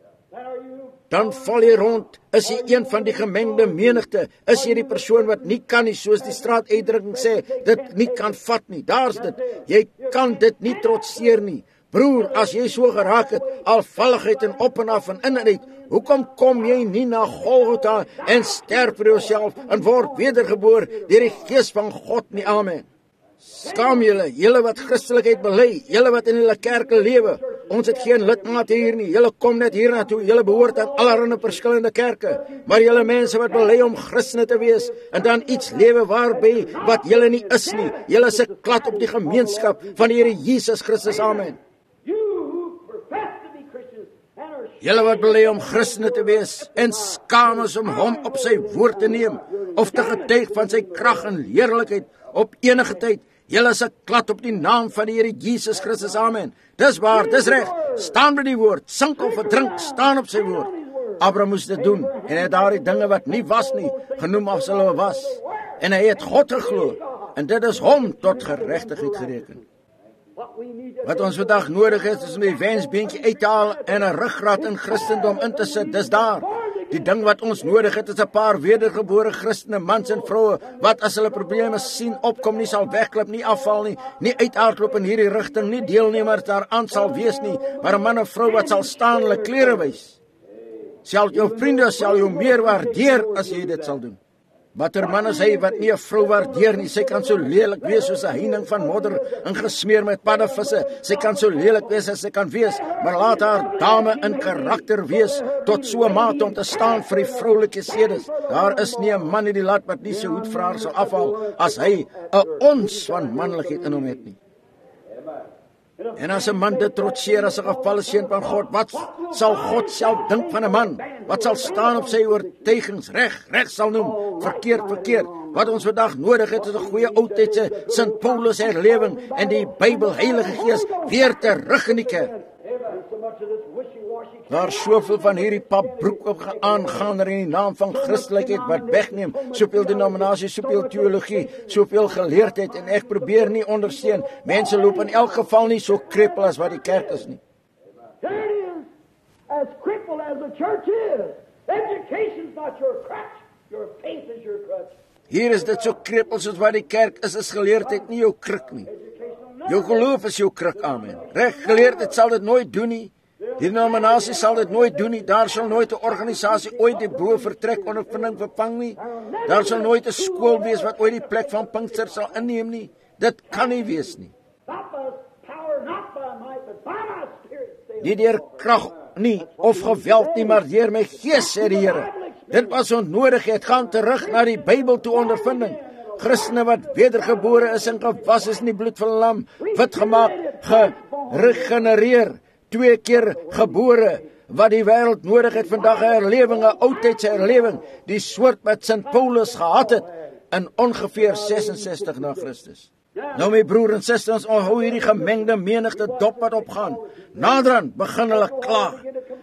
Dan val jy rond. Is jy een van die gemengde menigte? Is jy die persoon wat nie kan nie, soos die straatuitdrukking sê, dit nie kan vat nie? Daar's dit. Jy kan dit nie trotseer nie. Broer, as jy so geraak het, al valligheid en op en af en in en uit, hoekom kom jy nie na Golgotha en sterf vir jouself en word wedergeboor deur die Gees van God nie? Amen. Skaam julle, julle wat Christelikheid bely, julle wat in julle kerke lewe. Ons het geen lidmaat hier nie. Julle kom net hier na toe. Julle behoort aan allerlei verskillende kerke. Maar julle mense wat bely om Christene te wees en dan iets lewe waarby wat julle nie is nie. Julle is 'n klad op die gemeenskap van die Here Jesus Christus. Amen. Julle wat bely om Christene te wees en skaam is om hom op sy woord te neem of te getuig van sy krag en heerlikheid op enige tyd. Julle is 'n klad op die naam van die Here Jesus Christus. Amen. Dis waar, dis reg. Staan by die woord, sink of verdrink, staan op sy woord. Abraham moes dit doen en hy het daardie dinge wat nie was nie genoem as hulle was. En hy het God geglo en dit is hom tot geregtigheid gereken. Wat ons vandag nodig het is om die wensbeentjie uit te haal en 'n ruggraat in Christendom in te sit. Dis daar. Die ding wat ons nodig het is 'n paar wedergebore Christene mans en vroue wat as hulle probleme sien opkom nie sal wegklip, nie afval nie, nie uitaardloop in hierdie rigting, nie deelnemers daaraan sal wees nie, maar 'n man of vrou wat sal staan hulle klere wys. Sal jou vriende sal jou meer waardeer as jy dit sal doen. Watter man is hy wat nie 'n vrou waardeer nie? Sy kan so lelik wees soos 'n heining van modder ingesmeer met paddevisse. Sy kan so lelik wees as sy kan wees, maar laat haar dame in karakter wees tot so 'n mate om te staan vir die vroulike sedes. Daar is nie 'n man in die land wat nie sy hoed vir haar sal afhaal as hy 'n ons van manlikheid in hom het nie. En as 'n man dit trotseer as 'n gevalle seun van God, wat sal God self dink van 'n man? Wat sal staan op sy oortuigings? Reg, reg sal noem, verkeerd, verkeerd. Wat ons vandag nodig het is 'n goeie oudtydse Sint Paulus herlewing en die Bybel, Heilige Gees weer terug in die kerk. Daar soveel van hierdie papbroek op aangaan in die naam van Christelikheid wat wegneem, soveel denominasies, soveel teologie, soveel geleerdheid en ek probeer nie ondersteun. Mense loop in elk geval nie so kreppel as wat die kerk is nie. As crippled as the church is. Education's not your crutch. Your faith is your crutch. Hier is dit so kreppel soos wat die kerk is, is geleerdheid nie jou kruk nie. Jou geloof is jou kruk, amen. Reg, geleerdheid sal dit nooit doen nie. Die denominasie sal dit nooit doen nie. Daar sal nooit 'n organisasie ooit die bo vertrek ondervinding vervang nie. Daar sal nooit 'n skool wees wat ooit die plek van Pinkster sal inneem nie. Dit kan nie wees nie. Nie deur krag nie of geweld nie, maar deur my Gees, sê die Here. Dit was onnodig, het gaan terug na die Bybel toe ondervinding. Christene wat wedergebore is en gewas is in die bloed van die lam, wit gemaak, geregenereer, twee keer gebore, wat die wêreld nodig het vandag, 'n herlewing, 'n oudtydse herlewing, die soort wat Sint Paulus gehad het in ongeveer sesensestig na Christus. Nou my broer en susters, ons hou hierdie gemengde menigte dop wat opgaan. Naderhand begin hulle kla.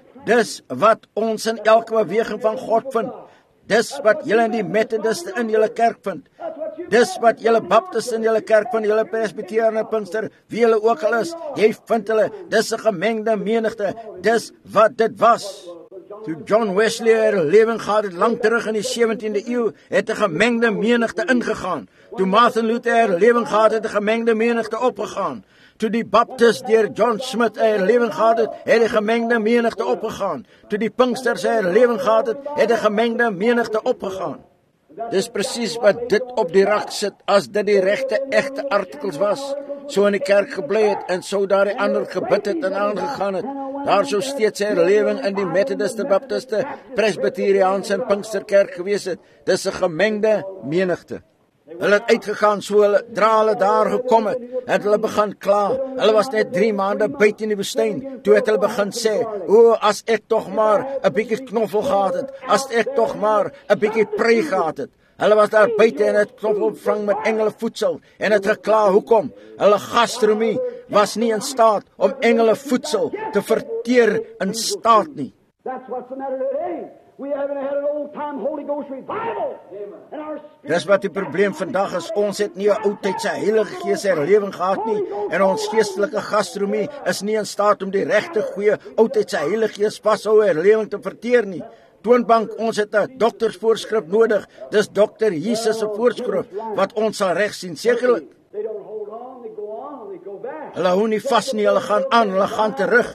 Dis wat ons in elke beweging van God vind. Dis wat julle in die Methodiste in julle kerk vind. Dis wat julle Baptiste in julle kerk vind, julle Presbyteriane, Pinkster, wie julle ook al is. Jy vind hulle, dis 'n gemengde menigte. Dis wat dit was. Toe John Wesley 'n herlewing gehad het lang terug in die sewentiende eeu, het 'n gemengde menigte ingegaan. Toe Martin Luther 'n herlewing gehad het, 'n gemengde menigte opgegaan. Toe die Baptist deur John Smith 'n herlewing gehad het, het 'n gemengde menigte opgegaan. Toe die Pinksters 'n herlewing gehad het, het 'n gemengde menigte opgegaan. Dis presies wat dit op die rak sit, as dit die regte, egte artikels was. So in die kerk gebly het, en so daar die ander gebid het en aangegaan het. Daar sou steeds 'n herlewing in die Methodiste, Baptiste, Presbyteriaanse en Pinksterkerk gewees het. Dis 'n gemengde menigte. Hulle het uitgegaan, so hulle dra hulle daar gekom het, het hulle begin kla. Hulle was net drie maande buite in die woestyn. Toe het hulle begin sê, o, as ek tog maar 'n bietjie knoffel gehad het, as ek tog maar 'n bietjie prei gehad het. Hulle was daar buite en het knoffel vang met engele voedsel en het gekla, hoekom? Hulle gastronomie was nie in staat om engele voedsel te verteer in staat nie. That's what's the matter today. We haven't had an old-time Holy Ghost revival. And our spirit... Dis wat die probleem vandag is. Ons het nie 'n oudtydse Heilige Gees herlewing gehad nie en ons geestelike gastronomie is nie in staat om die regte goeie oudtydse Heilige Gees vashou herlewing te verteer nie. Toonbank, ons het 'n doktersvoorskrif nodig. Dis dokter Jesus se voorskrif wat ons sal reg sien. Sekerlik. They don't hold on, they go on, and they go back. Hulle hou nie vas nie, hulle gaan aan, hulle gaan terug.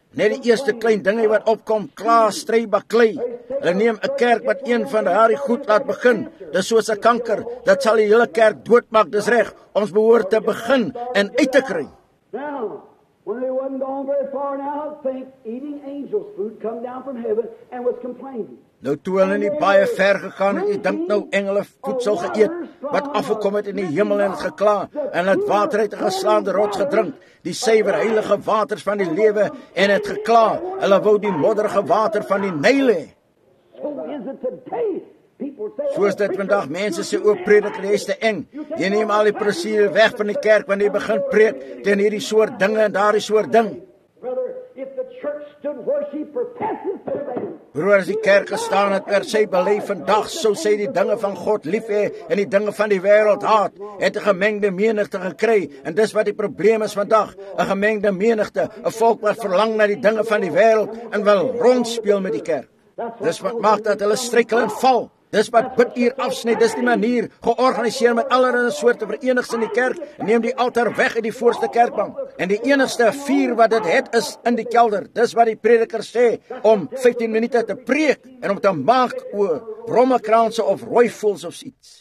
Net die eerste klein dinge wat opkom, klaar, stry, baklei. Hulle neem 'n kerk wat een van daardie goed laat begin. Dis soos 'n kanker, dit sal die hele kerk doodmaak, dis reg. Ons behoort te begin en uit te kry. Now, when they wasn't gone very far now, think eating angels' food come down from heaven and was complaining. Nou toe hulle nie baie ver gegaan het, jy dink nou engele voedsel geëet, wat afgekom het in die hemel en het gekla, en het water uit 'n geslaande rots gedrink, die suiwer heilige waters van die lewe, en het gekla, hulle wou die modderige water van die Nyl hê. So is it today. People say, Soos dit vandag mense sê, o predik, die is te eng. Jy neem al die plesier weg van die kerk, wanneer jy begin preek, teen hierdie soort dinge en daardie soort ding. brother, if the church stood where she professes to be, Broer, as die kerk gestaan het per sy beleef vandag, sou sy die dinge van God lief hê en die dinge van die wêreld haat, het 'n gemengde menigte gekry, en dis wat die probleem is vandag, 'n gemengde menigte, 'n volk wat verlang na die dinge van die wêreld en wil rondspeel met die kerk. Dis wat maak dat hulle struikel en val. Dis wat biduur afsny, dis die manier, georganiseer met allerlei soorte verenigs in die kerk, neem die altaar weg uit die voorste kerkbank. En die enigste vuur wat dit het is in die kelder. Dis wat die prediker sê, om vyftien minute te preek, en om te maak oor rommekranse of rooivoels of iets.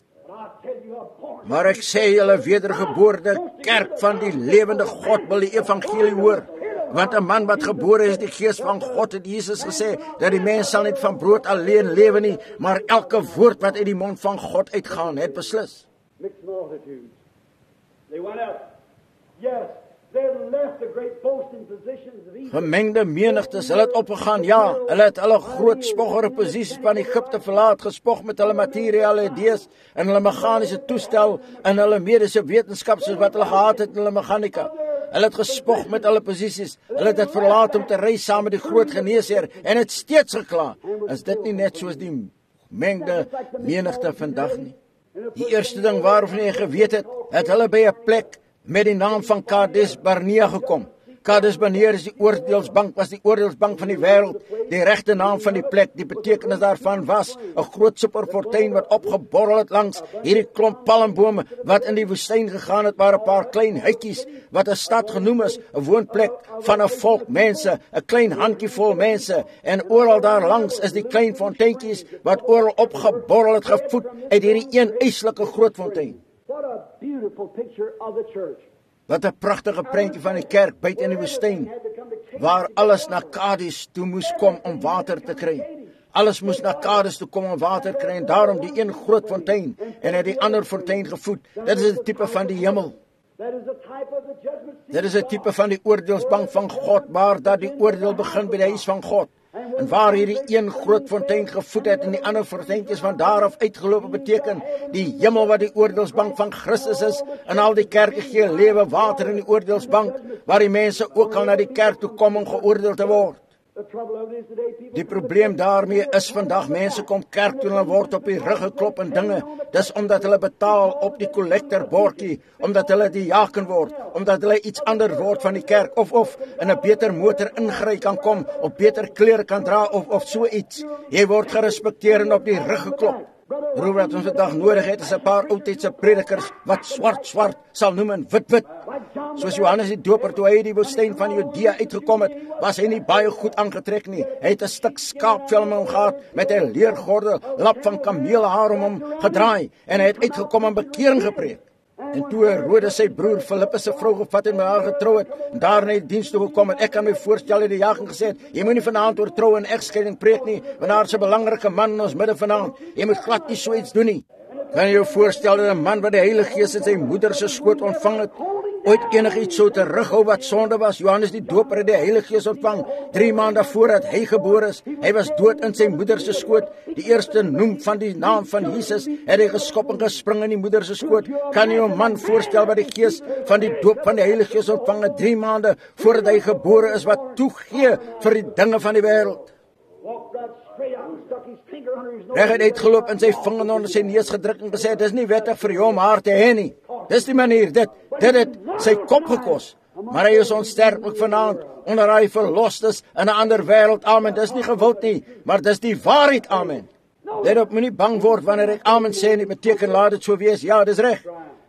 Maar ek sê julle wedergeboorde kerk van die lewende God wil die evangelie hoor. Want 'n man wat gebore is die gees van God, het Jesus gesê, dat die mens sal niet van brood alleen lewe nie, maar elke woord wat uit die mond van God uitgaan, het beslis. mixed multitudes. They went up. Yes, they left the great boasting positions of Egypt. Gemengde menigtes, hulle het opgegaan, ja, hulle het hulle groot spoggere posisies van Egypte verlaat, gespog met hulle materiale idees en hulle meganiese toestel en hulle medische wetenskap soos wat hulle gehad het in hulle mechanika. Hulle het gespog met hulle posisies, hulle het het verlaat om te reis saam met die groot geneesheer en het steeds gekla. Is dit nie net soos die mengde menigte vandag nie? Die eerste ding waarvan jy geweet het, het hulle by 'n plek met die naam van Kades Barnea gekom. Kades Barnea is die oordeelsbank, was die oordeelsbank van die wêreld. Die regte naam van die plek, die betekenis daarvan was 'n groot superfortuin wat opgeborrel het langs hierdie klomp palmbome wat in die woestyn gegaan het, waar 'n paar klein huitjies wat 'n stad genoem is, 'n woonplek van 'n volk mense, 'n klein handjievol mense, en oral daar langs is die klein fonteintjies wat oral opgeborrel het, gevoed uit hierdie een yslike groot fontein. What a beautiful picture of the church. Wat 'n pragtige prentjie van die kerk buite in die woestyn, waar alles na Kades toe moes kom om water te kry. Alles moes na Kades toe kom om water te kry, en daarom die een groot fontein en het die ander fontein gevoed. Dit is 'n tipe van die hemel. That is a type of the judgment seat. Dit is 'n tipe van die oordeelsbank van God, waar dat die oordeel begin by die huis van God. En waar hierdie een groot fontein gevoed het en die ander fonteintjies van daar af uitgeloop, beteken die hemel wat die oordeelsbank van Christus is, en al die kerke gee lewe water in die oordeelsbank, waar die mense ook al na die kerk toe kom om geoordeel te word. The trouble of it is today, people Die probleem daarmee is vandag, mense kom kerk toe en hulle word op die rug geklop en dinge. Dis omdat hulle betaal op die collectorbordjie, omdat hulle die jaken word, omdat hulle iets ander word van die kerk, of of in 'n beter motor ingry kan kom, of beter klere kan dra, of of so iets. Jy word gerespekteer en op die rug geklop. Broer, wat ons vandag nodig het, is 'n paar oudtydse predikers wat swart swart sal noem en wit wit. Soos Johannes die Doper, toe hy die woestyn van Judea uitgekom het, was hy nie baie goed aangetrek nie. Hy het 'n stuk skaapvel om hom gehad, met 'n leergordel, lap van kameelhaar om hom gedraai, en hy het uitgekom en bekering gepreek. En toe Herodes sy broer Filippus se vrou gevat en met haar getrou het, en daar na die diens toe gekom het, ek kan my voorstel het die jagen gesê het, jy moet nie vanaand oor trou en egskeiding preek nie, want daar is 'n belangrike man in ons midde vanaand, jy moet glad nie so iets doen nie. Kan jy jou voorstel dat 'n man wat die Heilige Gees in sy moeder se skoot ontvang het, ooit enigiets sou terughou wat sonde was? Johannes die Doper het die Heilige Gees ontvang drie maande voordat hy gebore is. Hy was dood in sy moeder se skoot. Die eerste noem van die naam van Jesus het hy geskop en gespring in die moeder se skoot. Kan jy 'n man voorstel wat die Gees van die doop van die Heilige Gees ontvang het drie maande voordat hy gebore is, wat toegee vir die dinge van die wêreld? walked right straight out and stuck his finger under his nose. Hy het uitgeloop en sy vinger onder sy neus gedruk en gesê, dis nie wettig vir jou om haar te hê nie. Dis die manier, dit, dit het sy kop gekos. Maar hy is onsterflik vanaand, onder hy verlost is in 'n ander wêreld, amen. Dis nie gewild nie, maar dis die waarheid, amen. Let op, moenie bang word wanneer ek amen sê, en dit beteken laat dit so wees, ja, dis reg.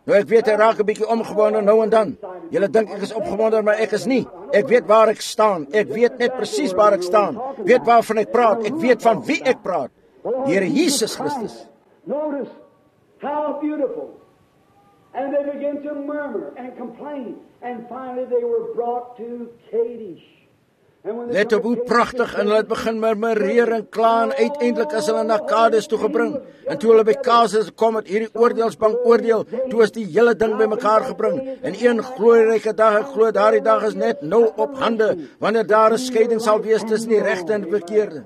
Nou ek weet, ek raak 'n bietjie omgewonde nou en dan. Julle dink ek is opgewonde, maar ek is nie. Ek weet waar ek staan. Ek weet net presies waar ek staan. Weet waarvan ek praat. Ek weet van wie ek praat. Die Here Jesus Christus. Notice how beautiful. And they began to murmur and complain. And finally they were brought to Kadesh. Let op hoe pragtig, en hulle het begin murmureer en kla, en uiteindelik is hulle na Kades toe gebring. En toe hulle by Kades kom het hierdie oordeelsbank oordeel, toe is die hele ding bymekaar gebring. En een glorieryke dag, ek glo daardie dag is net nou op hande, wanneer daar 'n skeiding sal wees tussen die regte en die verkeerde.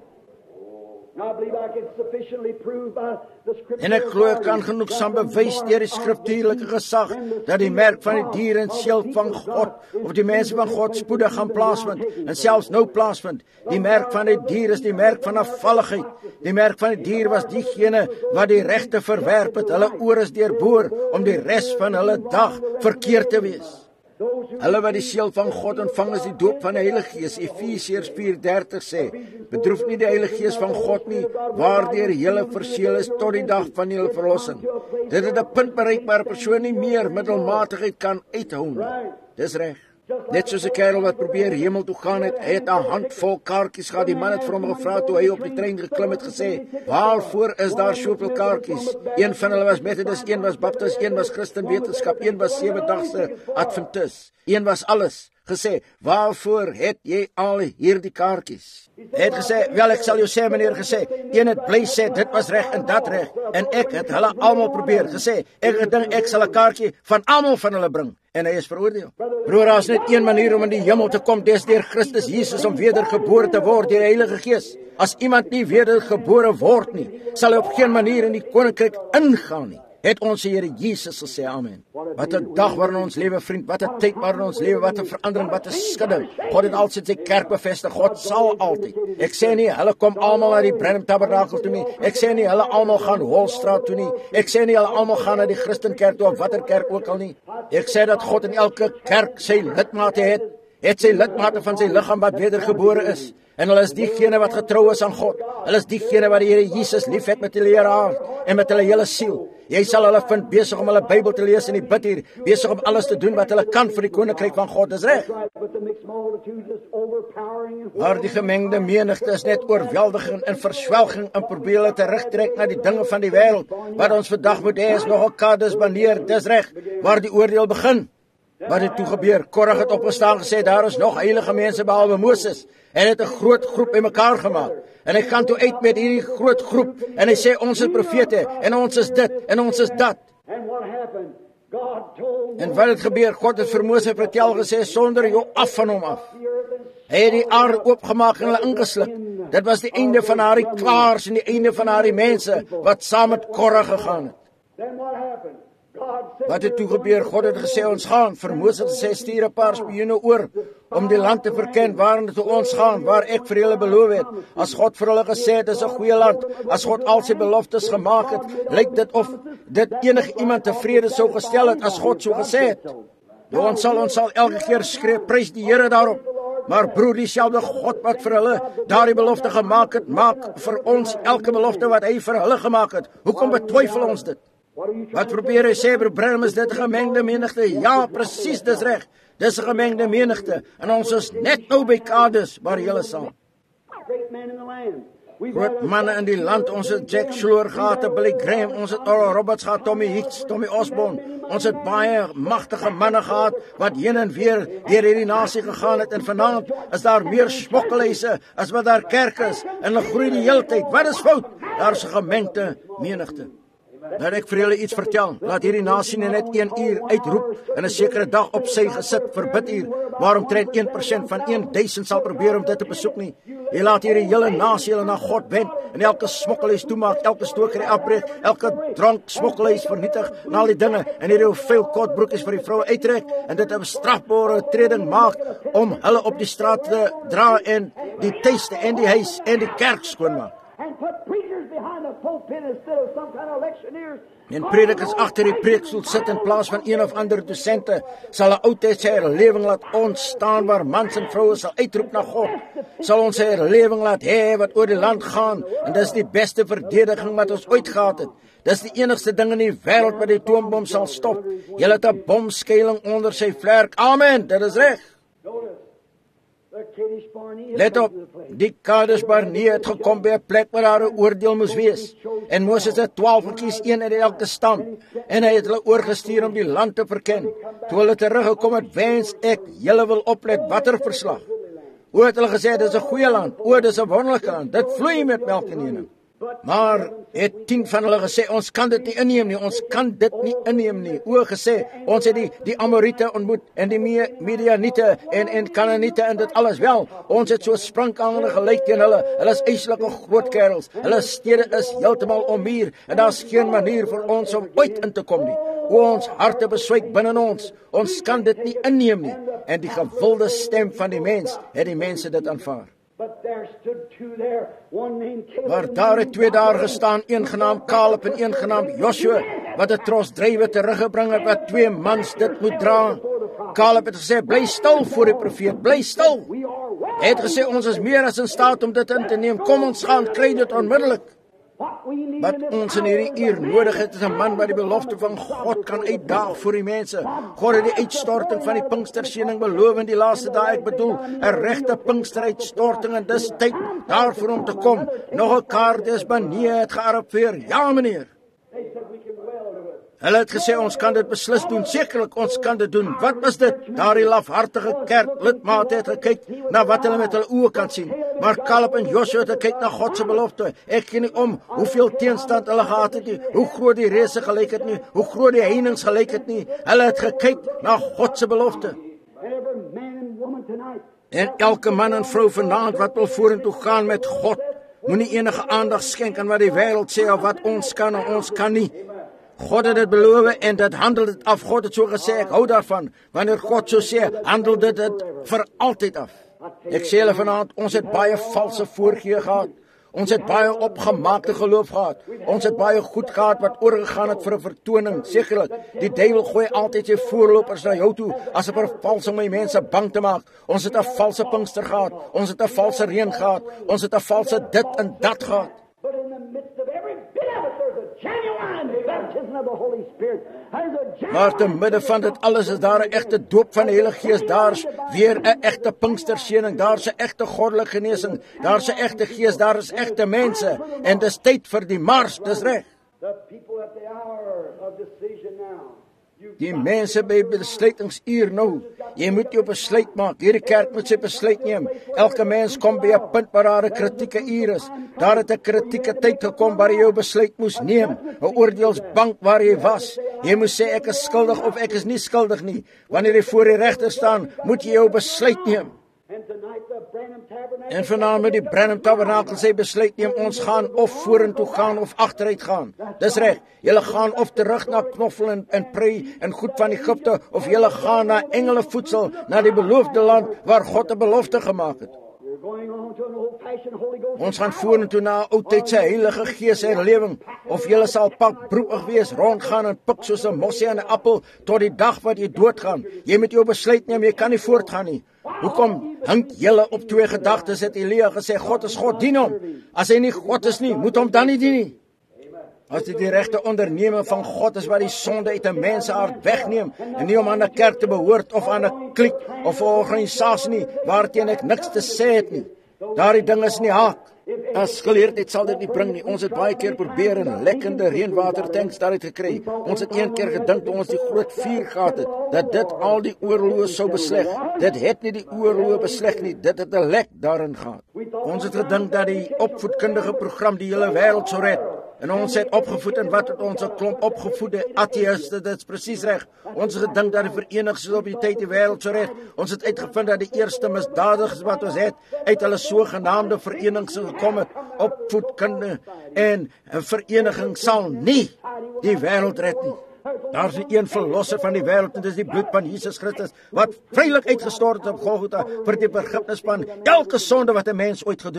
En ek glo ek kan genoegsaam bewys deur die skriftuurlike gesag dat die merk van die dier en seël van God of die mense van God spoedig gaan plaasvind en selfs nou plaasvind. Die merk van die dier is die merk van afvalligheid. Die merk van die dier was diegene wat die regte verwerp het. Hulle oor is deurboor om die res van hulle dag verkeerd te wees. Hulle wat die seël van God ontvang is die doop van die Heilige Gees. Efesiërs vier dertig sê, bedroef nie die Heilige Gees van God nie, waardeur julle verseël is tot die dag van julle verlossing. Dit het 'n punt bereik waar 'n persoon nie meer middelmatigheid kan uithou nie. Dis reg. Net soos 'n kerel wat probeer hemel toe gaan het, hy het 'n handvol kaartjies gehad. Die man het vir hom gevra toe hy op die trein geklim het gesê, waarvoor is daar soveel kaartjies? Een van hulle was Methodist, een was Baptist, een was Christen wetenskap, een was Sewe-dagse Adventist, een was alles. Gesê, waarvoor het jy al hierdie kaartjies? Hy het gesê, wel ek sal jou sê meneer, gesê, een het bly sê, dit was reg en dat reg, en ek het hulle almal probeer, gesê, ek gedink ek sal 'n kaartjie van almal van hulle bring, en hy is veroordeel. Broer, daar is net een manier om in die hemel te kom, dis deur Christus Jesus, om wedergebore te word deur die Heilige Gees. As iemand nie wedergebore word nie, sal hy op geen manier in die koninkryk ingaan nie. Het ons Here Jesus gesê, amen. Wat 'n dag waarin ons lewe, vriend, wat 'n tyd waarin ons lewe, wat 'n verandering, wat 'n skudding. God het altyd sy kerk bevestig, God sal altyd. Ek sê nie, hulle kom almal na die Branham Tabernakel toe nie, ek sê nie, hulle almal gaan Holstraat toe nie, ek sê nie, hulle almal gaan na die Christenkerk toe, of watter kerk ook al nie. Ek sê dat God in elke kerk sy lidmate het, het sy lidmate van sy liggaam wat wedergebore is. En hulle is diegene wat getrou is aan God. Hulle is diegene wat die Here Jesus lief het met hulle hele hart en met hulle hele siel. Jy sal hulle vind besig om hulle Bybel te lees en die bid hier, besig om alles te doen wat hulle kan vir die koninkryk van God. Dis reg. Maar die gemengde menigte is net oorweldiging en verswelging en probeer hulle terugtrek na die dinge van die wêreld. Wat ons vandag moet hê is nog 'n Kades baneer. Dis reg, waar die oordeel begin. Wat het toe gebeur? Korag het opgestaan gesê, daar is nog heilige mense behalwe Moses. En het 'n groot groep bymekaar gemaak. En hy gaan toe uit met hierdie groot groep. En hy sê, ons is profete, en ons is dit, en ons is dat. En wat het gebeur? God het vir Moses vertel gesê, sonder jou af van hom af. Hy het die aarde oopgemaak en hulle ingesluk. Dit was die einde van haar klaars en die einde van haar mense, wat saam met Korag gegaan het. Wat het toe gebeur? God het gesê, ons gaan. Vir Moses gesê, stuur 'n paar spioene oor, om die land te verken waarin toe ons gaan, waar ek vir julle beloof het. As God vir hulle gesê het, is 'n goeie land, as God al sy beloftes gemaak het, lyk dit of dit enige iemand tevrede sou gestel het, as God so gesê het. Nou, ons sal, ons sal elke keer skree, prys die Here daarop. Maar broer, dieselfde God wat vir hulle daardie belofte gemaak het, maak vir ons elke belofte wat hy vir hulle gemaak het. Hoekom betwyfel ons dit? Wat probeer hy sê, broer Branham, is dit 'n gemengde menigte? Ja, presies, dis reg. Dis 'n gemengde menigte. En ons is net nou by Kades, waar julle saam. Groot manne in die land, ons het Jack Shore gehad, Billy Graham, ons het Oral Roberts gehad, Tommy Hicks, Tommy Osborne. Ons het baie magtige manne gehad, wat heen en weer deur hierdie nasie gegaan het. En vanaand is daar meer smokkelhuise as wat daar kerke is. En hulle groei die hele tyd. Wat is fout? Daar is 'n gemengde menigte. Laat ek vir julle iets vertel. Laat hierdie nasie net een uur uitroep en 'n sekere dag op sy gesit vir biduur. Waarom trend een persent van duisend sal probeer om dit te besoek nie? Jy laat hierdie hele nasie hulle na God wend en elke smokkelhuis toemaak, elke stokery afbreek, elke drank smokkelhuis vernietig en al die dinge en hierdie hoeveel kotbroekies vir die vroue uittrek en dit 'n strafbare treding maak om hulle op die straat te dra en die tuiste en die huis en die kerk skoonmaak. En predikers agter die preekstoel sit in plaas van een of ander dosente, sal 'n oudheid sy herlewing laat ontstaan waar mans en vroue sal uitroep na God. Sal ons sy herlewing laat hê wat oor die land gaan, en dis die beste verdediging wat ons ooit gehad het. Dis die enigste ding in die wêreld wat die atoombom sal stop. Julle het 'n bomskuiling onder sy vlerk. Amen, dit is reg. Let op, die Kadesh Barnea het gekom by 'n plek waar daar 'n oordeel moes wees. En Moses het twaalf gekies, een uit elke stam. En hy het hulle oorgestuur om die land te verken. Toe hulle teruggekom het, wens ek, julle wil oplet watter verslag. Hoe het hulle gesê, dit is 'n goeie land. O, dit is 'n wonderlike land. Dit vloei met melk en honing. Maar het tien van hulle gesê, ons kan dit nie inneem nie, ons kan dit nie inneem nie. O, gesê, ons het die, die Amorite ontmoet, en die Midianite, en, en Kanaanite, en dit alles wel. Ons het so sprinkange gelyk teen hulle, hulle is eislike groot kerels, hulle stede is heeltemal ommuur, en daar is geen manier vir ons om ooit in te kom nie. O, ons harte beswyk binne ons, ons kan dit nie inneem nie. En die gewilde stem van die mens, het die mense dit aanvaar. Maar daar het twee daar gestaan, een genaamd Caleb en een genaamd Joshua, wat 'n tros drywe teruggebring het, wat twee mans dit moet dra. Caleb het gesê, bly stil voor die profeet, bly stil. Hy het gesê, ons is meer as in staat om dit in te neem, kom ons gaan, kry dit onmiddellik. Wat ons in hierdie uur nodig het, is 'n man wat die belofte van God kan uitdaag vir die mense. God het die uitstorting van die Pinksterseëning beloof in die laaste dae, ek bedoel, 'n regte Pinksteruitstorting, en dis tyd daarvoor om te kom. Nog 'n Kadesh Barnea het gearriveer. Ja, meneer. Hulle het gesê, ons kan dit beslis doen, sekerlik ons kan dit doen. Wat was dit? Daardie lafhartige kerk lidmate het gekyk na wat hulle met hulle oë kan sien. Maar Caleb en Joshua het gekyk na God se belofte. Ek ken nie om hoeveel teenstand hulle gehad het nie, hoe groot die reëse gelyk het nie, hoe groot die heininge gelyk het nie. Hulle het gekyk na God se belofte. En elke man en vrou vanaand wat wil vorentoe gaan met God, moenie enige aandag skenk aan wat die wêreld sê of wat ons kan en ons kan nie. God het dit beloof en dit handel dit af. God het so gesê, ek hou daarvan. Wanneer God so sê, handel dit dit vir altyd af. Ek sê hulle vanaand, ons het baie valse voorgee gehad. Ons het baie opgemaakte geloof gehad. Ons het baie goed gehad wat oorgegaan het vir 'n vertoning. Sekerlik, die duiwel gooi altyd sy voorlopers na jou toe as 'n vervalsing om die mense bang te maak. Ons het 'n valse Pinkster gehad. Ons het 'n valse reën gehad. Ons het 'n valse dit en dat gehad. Maar te midde van dit alles is daar 'n egte doop van die Heilige Gees. Daar's weer 'n egte Pinksterseëning. Daar's 'n egte goddelike genesing. Daar's 'n egte Gees. Daar is egte mense. En dis tyd vir die mars. Dis reg. Die mense by besluitingsuur nou. Jy moet jou besluit maak. Hierdie kerk moet sy besluit neem. Elke mens kom by 'n punt waar daar 'n kritieke uur is. Daar het 'n kritieke tyd gekom waar jy jou besluit moes neem. 'n Oordeelsbank waar jy was. Jy moet sê ek is skuldig of ek is nie skuldig nie. Wanneer jy voor die regter staan, moet jy jou besluit neem. En vanaand met die Branham Tabernakel sê besluit neem, ons gaan of vorentoe gaan of agteruit gaan. Dis reg. Julle gaan of terug na knoffel en, en prei en goed van Egipte, of julle gaan na engelevoedsel, na die beloofde land waar God 'n belofte gemaak het. Ons gaan vorentoe na 'n oudtydse Heilige Gees herlewing, of julle sal pakbroekig wees, rondgaan en pik soos 'n mossie aan 'n appel tot die dag wat jy doodgaan. Jy moet jou besluit neem, jy kan nie voortgaan nie. Hoekom hang julle op twee gedagtes? Het Elia gesê, God is God, dien hom. As hy nie God is nie, moet hom dan nie dien nie. As dit die regte onderneming van God is wat die sonde uit 'n mens se hart wegneem, en nie om aan 'n kerk te behoort of aan 'n kliek of 'n organisasie nie, waarteen ek niks te sê het nie. Daardie ding is nie haak. As geleerdheid sal dit nie bring nie. Ons het baie keer probeer en lekkende reënwatertanks daaruit gekry. Ons het een keer gedink toe ons die groot vuur gehad het, dat dit al die oorloë sou besleg. Dit het nie die oorloë besleg nie, dit het 'n lek daarin gehad. Ons het gedink dat die opvoedkundige program die hele wêreld sou red. En ons het opgevoed en wat het ons 'n klomp opgevoede ateïste, dit is presies reg. Ons het gedink dat die Verenigde op die tyd die wêreld sou red. Ons het uitgevind dat die eerste misdadigers wat ons het, uit hulle sogenaamde verenigings gekom het. Opvoedkunde en 'n vereniging sal nie die wêreld red nie. Daar is een verlosser van die wêreld, en dit is die bloed van Jesus Christus, wat vrylik uitgestort het op Golgotha vir die vergifnis van elke sonde wat 'n mens ooit gedoen het.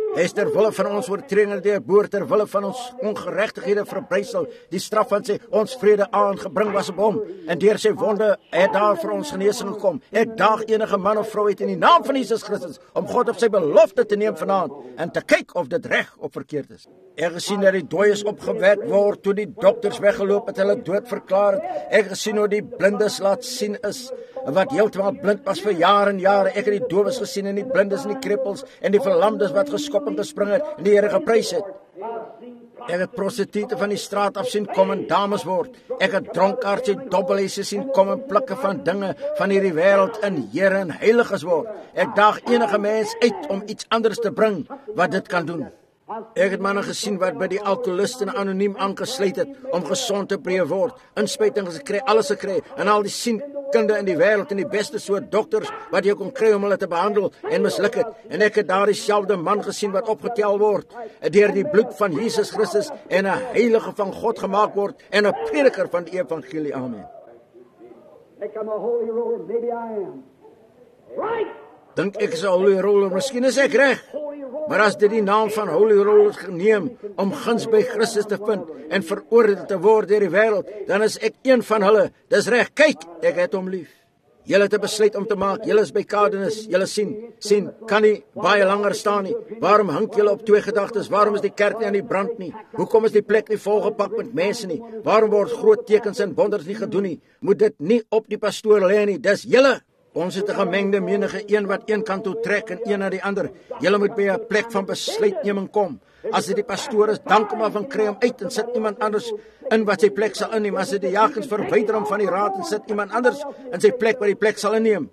Hy is ter wille van ons oortredinge deurboor, ter wille van ons ongeregtighede verbrysel. Die straf van sy ons vrede aangebring was op hom, en deur sy wonde het daar vir ons genesing gekom. Ek daag enige man of vrou uit in die naam van Jesus Christus om God op sy belofte te neem vanaand en te kyk of dit reg of verkeerd is. Ek gesien dat die dooies opgewek word toe die dokters weggeloop het, hulle dood verklaar het. Ek gesien hoe die blindes laat sien is, wat heeltemal blind was vir jare en jare. Ek het die dowes gesien en die blindes en die krippels en die verlamdes wat geskop en gespring het en die Here geprys het. Ek het prostituie van die straat af sien kom en dames word. Ek het dronkaards uit dobbelhuise sien kom en plikke van dinge van hierdie wêreld in Here en heiliges word. Ek daag enige mens uit om iets anders te bring wat dit kan doen. Ek het manne gesien wat by die alkoholiste anoniem aangesluit het om gesond te breë word, inspuitings gekry, alles gekry, en al die sienkunde in die wêreld en die beste soort dokters wat jy kon kry om hulle te behandel en misluk het. En ek het daar dieselfde man gesien wat opgetel word deur die bloed van Jesus Christus en 'n heilige van God gemaak word en 'n prediker van die evangelie. Amen. Think I'm a holy roller, maybe I am. Right! Dink ek is 'n holy roller, miskien is ek reg. Maar as dit die naam van holy roller geneem om guns by Christus te vind en veroordeel te word deur die wêreld, dan is ek een van hulle. Dis reg. Kyk, ek het hom lief. Julle het 'n besluit om te maak. Julle is by Kadenis. Julle sien, sien, kan nie baie langer staan nie. Waarom hink julle op twee gedagtes? Waarom is die kerk nie aan die brand nie? Hoekom is die plek nie volgepak met mense nie? Waarom word groot tekens en wonders nie gedoen nie? Moet dit nie op die pastoor lê nie. Dis julle. Ons het 'n gemengde menige, een wat een kant toe trek en een na die ander. Julle moet by 'n plek van besluitneming kom. As dit die pastoor is, dank hom af en kry hom uit en sit iemand anders in wat sy plek sal inneem. As dit die jagers verwyder hom van die raad en sit iemand anders in sy plek wat die plek sal inneem.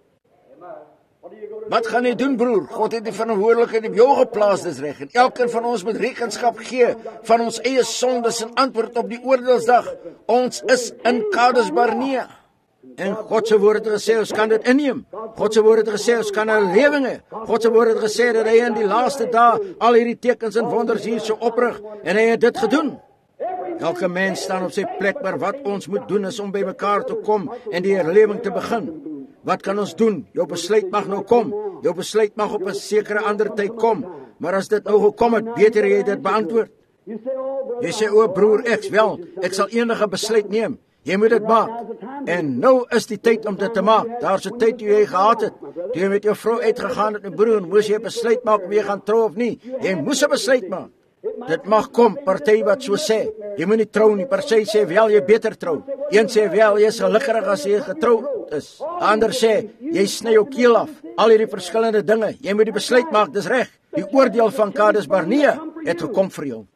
Wat gaan jy doen, broer? God het die verantwoordelikheid op jou geplaas, dis reg. En elkeen van ons moet rekenskap gee van ons eie sondes en antwoord op die oordeelsdag. Ons is in Kadesh Barnea. En God se woord het gesê, ons kan dit inneem. God se woord het gesê, ons kan 'n lewing hê. God se woord het gesê dat hy in die laaste dae al hierdie tekens en wonders hier sou oprig, en hy het dit gedoen. Elke mens staan op sy plek, maar wat ons moet doen is om by mekaar te kom en die herlewing te begin. Wat kan ons doen? Jou besluit mag nou kom. Jou besluit mag op 'n sekere ander tyd kom. Maar as dit nou gekom het, beter jy dit beantwoord. Jy sê, o broer, ek wel, ek sal enige besluit neem. Jy moet dit maak. En nou is die tyd om dit te maak. Daar's 'n tyd toe jy gehad het. Toe jy met jou vrou uitgegaan het en broer, moes jy besluit maak of jy gaan trou of nie. Jy moes 'n besluit maak. Dit mag kom, party wat so sê. Jy moet nie trou nie. Party sê wel jy beter trou. Een sê wel jy is gelukkiger as jy getroud is. Ander sê jy sny jou keel af. Al hierdie verskillende dinge. Jy moet die besluit maak, dis reg. Die oordeel van Kadesh Barnea het gekom vir jou.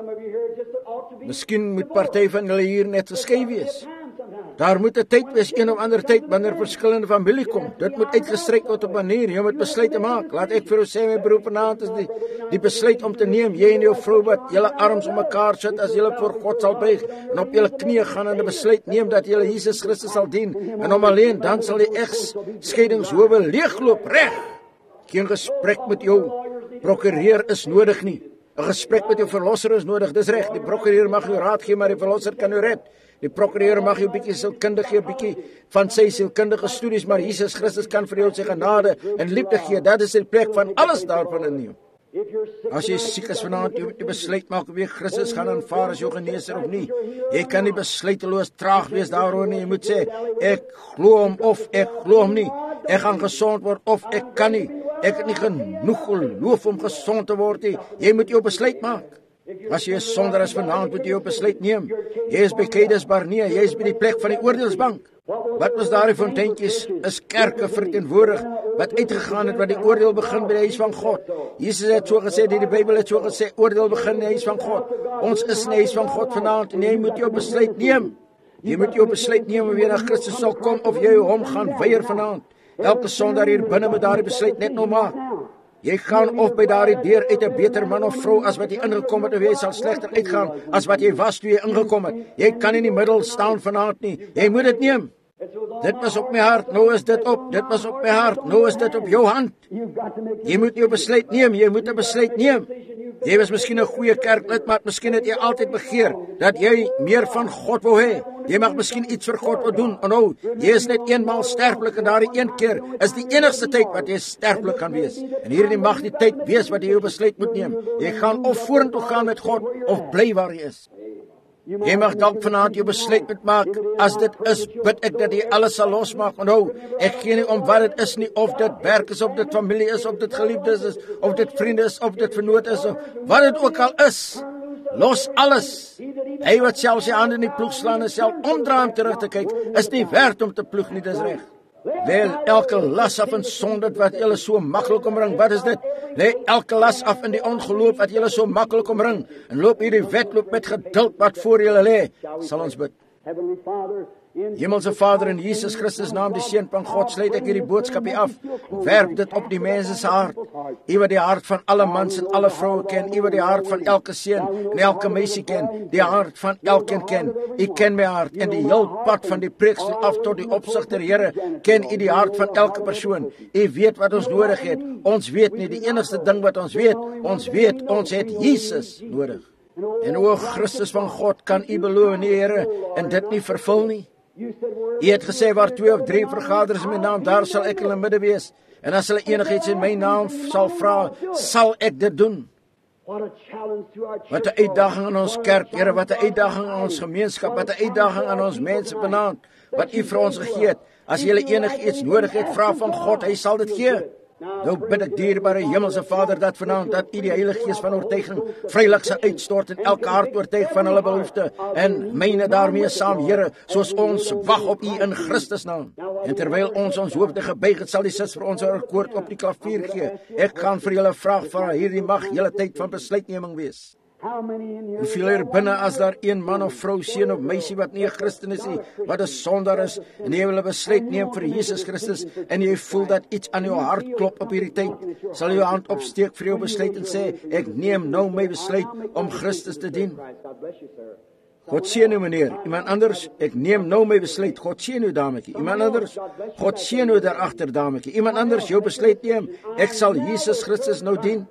Miskien moet party van hulle hier net geskei wees. Daar moet 'n tyd wees, een of ander tyd, wanneer verskillende familie kom. Dit moet uitgestryk word op 'n manier. Jy moet besluit te maak. Laat ek vir jou sê, my broer, vanaand is die, die besluit om te neem. Jy en jou vrou wat julle arms om mekaar sit, as julle voor God sal buig en op julle knieë gaan en 'n besluit neem dat julle Jesus Christus sal dien en hom alleen, dan sal die egskeidingshowe leegloop, reg. Geen gesprek met jou prokureur is nodig nie. 'n Gesprek met jou verlosser is nodig. Dis reg. Die prokureur mag jou raad gee, maar die verlosser kan jou red. Die prokureur mag jou 'n bietjie sielkundig gee, 'n bietjie van sy sielkundige studies, maar Jesus Christus kan vir jou sy genade en liefde gee. Dat is die plek van alles daarvan inneem. As jy siek is vanaand, jy moet die besluit maak of jy Christus gaan aanvaar as jou geneeser of nie. Jy kan nie besluiteloos traag wees daaroor nie. Jy moet sê, ek glo hom of ek glo hom nie. Ek gaan gesond word of ek kan nie. Ek het nie genoeg geloof om gesond te word nie. Jy moet jou besluit maak. As jy is sonder as vanaand, moet jy jou besluit neem. Jy is by Kadesh Barnea, jy is by die plek van die oordeelsbank. Wat was daar die fonteintjies? Is kerke verteenwoordig wat uitgegaan het wat die oordeel begin by die huis van God. Jesus het so gesê, die Bybel het so gesê, oordeel begin in die huis van God. Ons is in die huis van God vanaand en jy moet jou besluit neem. Jy moet jou besluit neem of jy na Christus sal kom of jy hom gaan weier vanaand. Elke sondaar hier binne moet daardie besluit net nou maak. Jy gaan of by daardie deur uit 'n beter man of vrou as wat jy ingekom het, of jy sal slegter uitgaan as wat jy was toe jy ingekom het. Jy kan nie in die middel staan vanaand nie. Jy moet dit neem. Dit was op my hart, nou is dit op. Dit was op my hart, nou is dit op jou hand. Jy moet jou besluit neem, jy moet 'n besluit neem. Jy was miskien 'n goeie kerklid, maar miskien het jy altyd begeer dat jy meer van God wou hê. Jy mag miskien iets vir God wil doen. En nou, jy is net eenmaal sterflik en daardie een keer is die enigste tyd wat jy sterflik kan wees. En hierdie mag die tyd wees wat jy jou besluit moet neem. Jy gaan of vorentoe gaan met God of bly waar jy is. Jy mag dalk vanaand jou besluit moet maak. As dit is, bid ek dat jy alles sal losmaak. Onthou, ek gee nie om wat dit is nie, of dit werk is, of dit familie is, of dit geliefdes is, of dit vriende is, of dit vernoot is, of wat dit ook al is. Los alles. Hy wat self sy hande in die ploeg slaan en self omdraai om terug te kyk, is nie werd om te ploeg nie, dis reg. Lê elke las af en sonde wat julle so maklik omring. Wat is dit? Lê elke las af in die ongeloof wat julle so maklik omring. En loop hierdie wedloop met geduld wat voor julle lê. Sal ons bid. Hemelse Vader, in Jesus Christus naam, die Seun van God, sluit ek hierdie boodskap hier af. Werp dit op die mense se hart. U wat die hart van alle mans en alle vroue ken, u wat die hart van elke seun en elke meisie ken, die hart van elkeen ken. U ken my hart en die heel pad van die preekstoel af tot die opsigter, Here, ken u die hart van elke persoon. U weet wat ons nodig het. Ons weet nie die enigste ding wat ons weet. Ons weet ons het Jesus nodig. En o Christus van God, kan u beloof nie, Here, en dit nie vervul nie. U het gesê waar twee of drie vergaders in my naam, daar sal ek in hulle midde wees. En as hulle enigiets in my naam sal vra, sal ek dit doen. Wat 'n uitdaging aan ons kerk, Here, wat 'n uitdaging aan ons gemeenskap, wat 'n uitdaging aan ons mense vanaand, wat u vir ons gegee het. As julle enigiets nodig het, vra van God, hy sal dit gee. Nou bid ek, dierbare Hemelse Vader, dat vanaand dat u die Heilige Gees van oortuiging vrylik sal uitstort en elke hart oortuig van hulle behoefte en myne daarmee saam, Here, soos ons wag op u in Christus naam. En terwyl ons ons hoofde gebuig het, sal die sis vir ons 'n akkoord op die klavier gee. Ek gaan vir julle vraag van hierdie mag julle tyd van besluitneming wees. Hoeveel er binne as daar een man of vrou, seun of meisie wat nie 'n Christen is nie, wat 'n sondaar is, en jy wil 'n besluit neem vir Jesus Christus, en jy voel dat iets aan jou hart klop op hierdie tyd, sal jy jou hand opsteek vir jou besluit en sê, ek neem nou my besluit om Christus te dien. God seën u meneer, iemand anders, ek neem nou my besluit, God seën u dametjie, iemand anders, God seën u daar agter dametjie, iemand anders, jou besluit neem, ek sal Jesus Christus nou dien.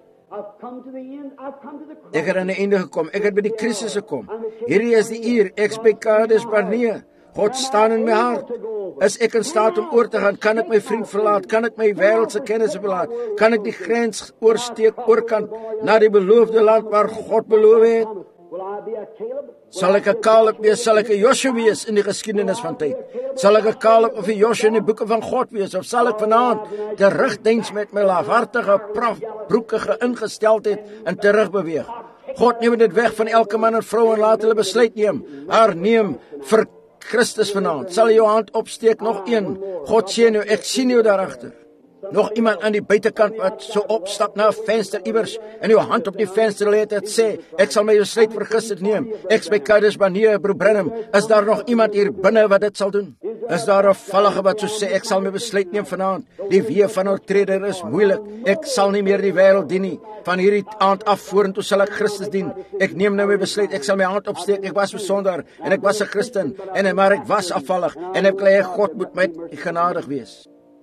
Ek het aan die einde gekom, ek het by die krisis gekom. Hierdie is die uur, ek is by Kadesh Barnea. God staan in my hart. Is ek in staat om oor te gaan? Kan ek my vriend verlaat? Kan ek my wêreldse kennis verlaat? Kan ek die grens oorsteek, oorkant na die beloofde land waar God beloof het? Sal ek 'n Caleb wees, sal ek 'n Joshua wees in die geskiedenis van tyd? Sal ek 'n Caleb of 'n Joshua in die boeke van God wees, of sal ek vanaand terugdeins met my laafhartige, prafbroekige ingesteldheid en terugbeweeg? God neem dit weg van elke man en vrou en laat hulle besluit neem. Haar neem vir Christus vanaand. Sal jy jou hand opsteek? Nog een. God sien jou, ek sien jou daar agter. Nog iemand aan die buitekant wat so opstap na 'n venster iewers en jou hand op die venster lê en sê, ek sal my besluit vir Christus neem. Ek by Kadesh Barnea, Broer Branham. Is daar nog iemand hier binne wat dit sal doen? Is daar 'n vallige wat so sê, ek sal my besluit neem vanaand. Die weë van oortreder is moeilik. Ek sal nie meer die wêreld dien nie. Van hierdie aand af vorentoe sal ek Christus dien. Ek neem nou my besluit, ek sal my hand opsteek. Ek was besonder en ek was 'n Christen en maar ek was afvallig en ek glo God moet my genadig wees.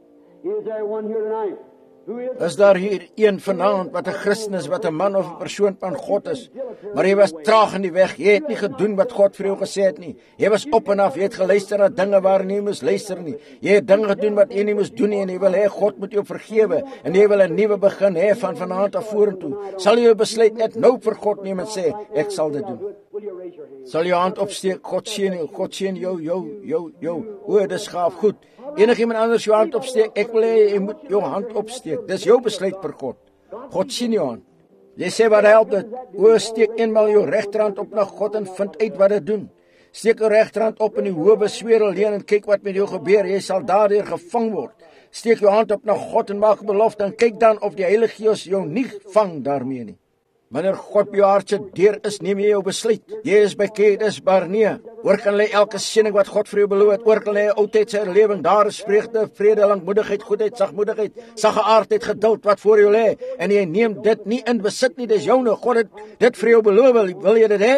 Is daar hier een vanaand wat 'n Christen is, wat 'n man of 'n persoon van God is, maar jy was traag in die weg, jy het nie gedoen wat God vir jou gesê het nie, jy was op en af, jy het geluister na dinge waar jy nie moes luister nie, jy het dinge gedoen wat jy nie moes doen nie, en jy wil hê God moet jou vergewe, en jy wil 'n nuwe begin hê van vanaand af vorentoe, sal jy jou besluit net nou vir God neem en sê, ek sal dit doen. Sal jy jou hand opsteek, God seën jou, God seën jou, jou, jou, jou, o, dis gaaf, goed. Enig iemand anders jou hand opsteek, ek wil hê jy moet jou hand opsteek. Dis jou besluit vir God. God sien jou hand. Jy sê wat help dit? O, steek eenmal jou regterhand op na God en vind uit wat dit doen. Steek jou regterhand op in die hoë besweer leen en kyk wat met jou gebeur. Jy sal daardeur gevang word. Steek jou hand op na God en maak 'n belofte en kyk dan of die Heilige Gees jou nie vang daarmee nie. Wanneer God by jou hart se deur is, neem jy jou besluit. Jy is by Kadesh Barnea. Oor kan lê elke seëning wat God vir jou beloof het. Oor kan lê oudtydse herlewing. Daar is vreugde, vrede, lankmoedigheid, goedheid, sagmoedigheid, saggeaardheid, geduld wat voor jou lê. En jy neem dit nie in besit nie, dis joune. God het dit vir jou beloof. Wil jy dit hê?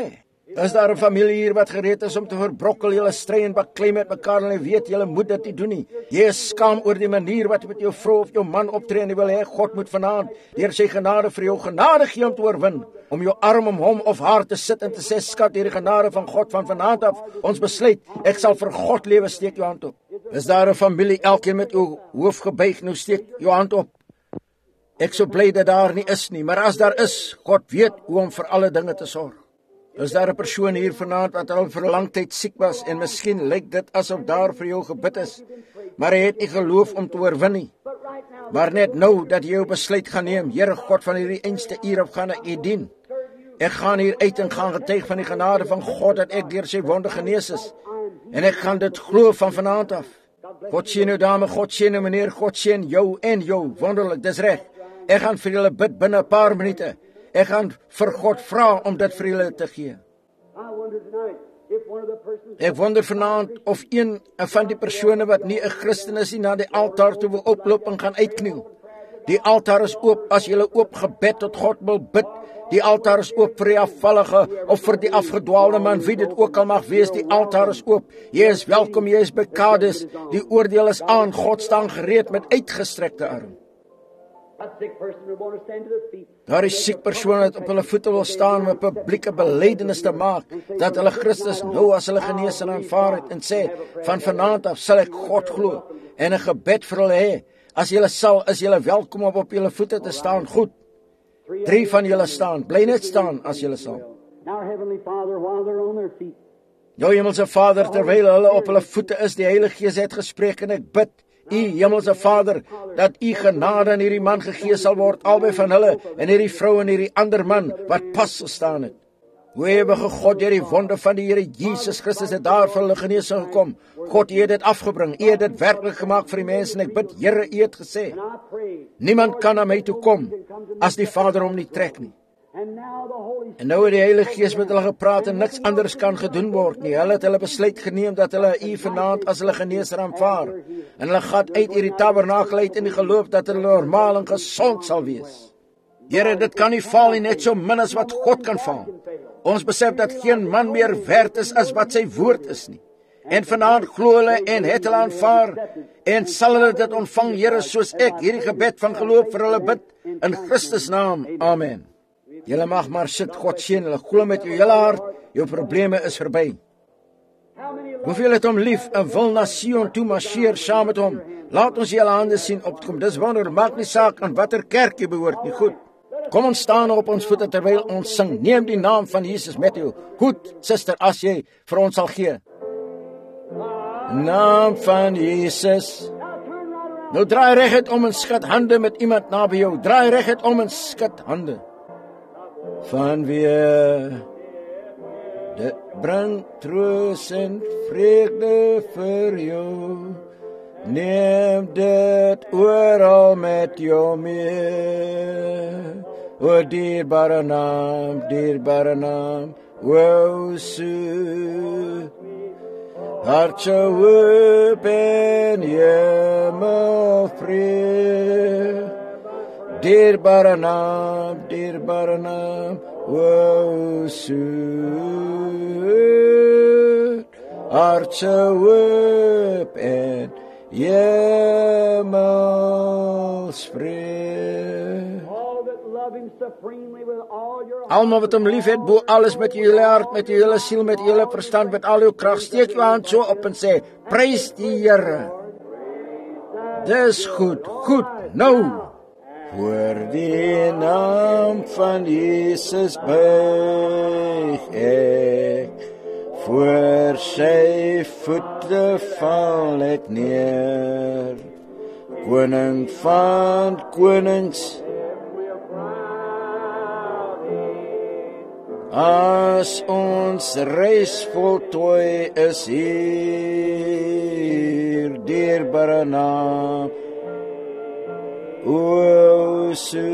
Is daar 'n familie hier wat gereed is om te verbrokkel, julle stry en baklei met mekaar en jy weet julle moet dit nie doen nie. Jy is skaam oor die manier wat met jou vrou of jou man optree en jy wil hê God moet vanaand deur sy genade vir jou genade gee om te oorwin, om jou arm om hom of haar te sit en te sê, skat, hierdie genade van God van vanaand af, ons besluit, ek sal vir God lewe, steek jou hand op. Is daar 'n familie, elkeen met jou hoof gebuig, nou steek jou hand op. Ek so bly dat daar nie is nie, maar as daar is, God weet hoe om vir alle dinge te sorg. Is daar 'n persoon hier vanaand wat al vir 'n lang tyd siek was en miskien lyk dit asof daar vir jou gebid is, maar hy het nie geloof om te oorwin nie. Maar net nou dat jy jou besluit gaan neem, Here God, van hierdie einste uur af gaan ek U dien. Ek gaan hier uit en gaan getuig van die genade van God dat ek deur sy wonde genees is. En ek gaan dit glo van vanaand af. God seën jou dame, God seën jou meneer, God seën jou en jou. Wonderlik, dis reg. Ek gaan vir julle bid binne 'n paar minute. Ek gaan vir God vra om dit vir julle te gee. Ek wonder vanaand of een van die persone wat nie 'n Christen is nie na die altaar toe wil oploop en gaan uitkniel. Die altaar is oop as jy oop gebed tot God wil bid. Die altaar is oop vir die afvallige of vir die afgedwaalde man, wie dit ook al mag wees. Die altaar is oop. Jy is welkom, jy is bekades. Die oordeel is aan. God staan gereed met uitgestrekte arm. Daar is siek persone wat op hulle voete wil staan om 'n publieke belydenis te maak dat hulle Christus nou as hulle genees en aanvaar het en sê, van vanaand af sal ek God glo en 'n gebed vir hulle hê. As julle sal, is julle welkom om op julle voete te staan. Goed. Drie van julle staan. Bly net staan as julle sal. Jou hemelse Vader, terwyl hulle op hulle voete is, die Heilige Gees het gespreek en ek bid, U hemelse Vader, dat U genade aan hierdie man gegee sal word, albei van hulle, en hierdie vrou en hierdie ander man, wat pas gestaan het. O ewige God, deur die wonde van die Here Jesus Christus het daar vir hulle genesing gekom. God, U het dit afgebring, U het dit werklik gemaak vir die mense, en ek bid, Here, U het gesê, niemand kan na my toe kom, as die Vader hom nie trek nie. En nou het die Heilige Gees met hulle gepraat en niks anders kan gedoen word nie. Hulle het hulle besluit geneem dat hulle U vanaand as hulle geneeser aanvaar. En hulle gaan uit hierdie tabernakel uit in die geloof dat hulle normaal en gesond sal wees. Here, dit kan nie val nie, net so min as wat God kan val. Ons besef dat geen man meer werd is as wat sy woord is nie. En vanaand glo hulle en het hulle aanvaar en sal hulle dit ontvang, Here, soos ek hierdie gebed van geloof vir hulle bid in Christus naam. Amen. Julle mag maar sit. God seën julle. Glo met jou hele hart, jou probleme is verby. Hoeveel het hom lief en wil na Sion toe marcheer saam met hom? Laat ons julle hande sien opkom. Dis wonder, maak nie saak aan watter kerk jy behoort nie. Goed. Kom ons staan op ons voete terwyl ons sing. Neem die naam van Jesus met jou. Goed, suster, as jy vir ons sal gee. Naam van Jesus. Nou draai reguit om en skud hande met iemand naby jou. Draai reguit om en skud hande. Van wie dit bring troos en vreugde vir jou. Neem dit oral met jou mee. O dierbare naam, dierbare naam, o soet. Hartje hoop en hemelvrede. Dierbare naam, dierbare naam, o soet. Hartje hoop en hemelsvrede. Almal wat hom lief het, bo alles met jou hele hart, met jou hele siel, met jou hele verstand, met al jou krag, steek jou hand so op en sê, prys die Here. Dis goed, goed, nou. Voor die naam van Jesus buig ek, voor sy voete val ek neer. Koning van konings, as ons reis voltooi is hier, dierbare naam, o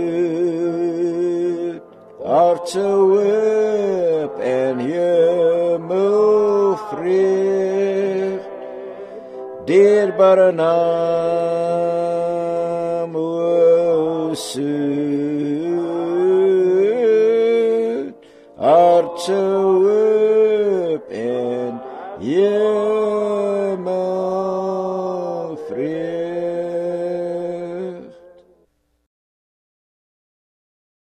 soet, hartse hoop en hemelvrede, dierbare naam, o soet, hartse hoop en hemel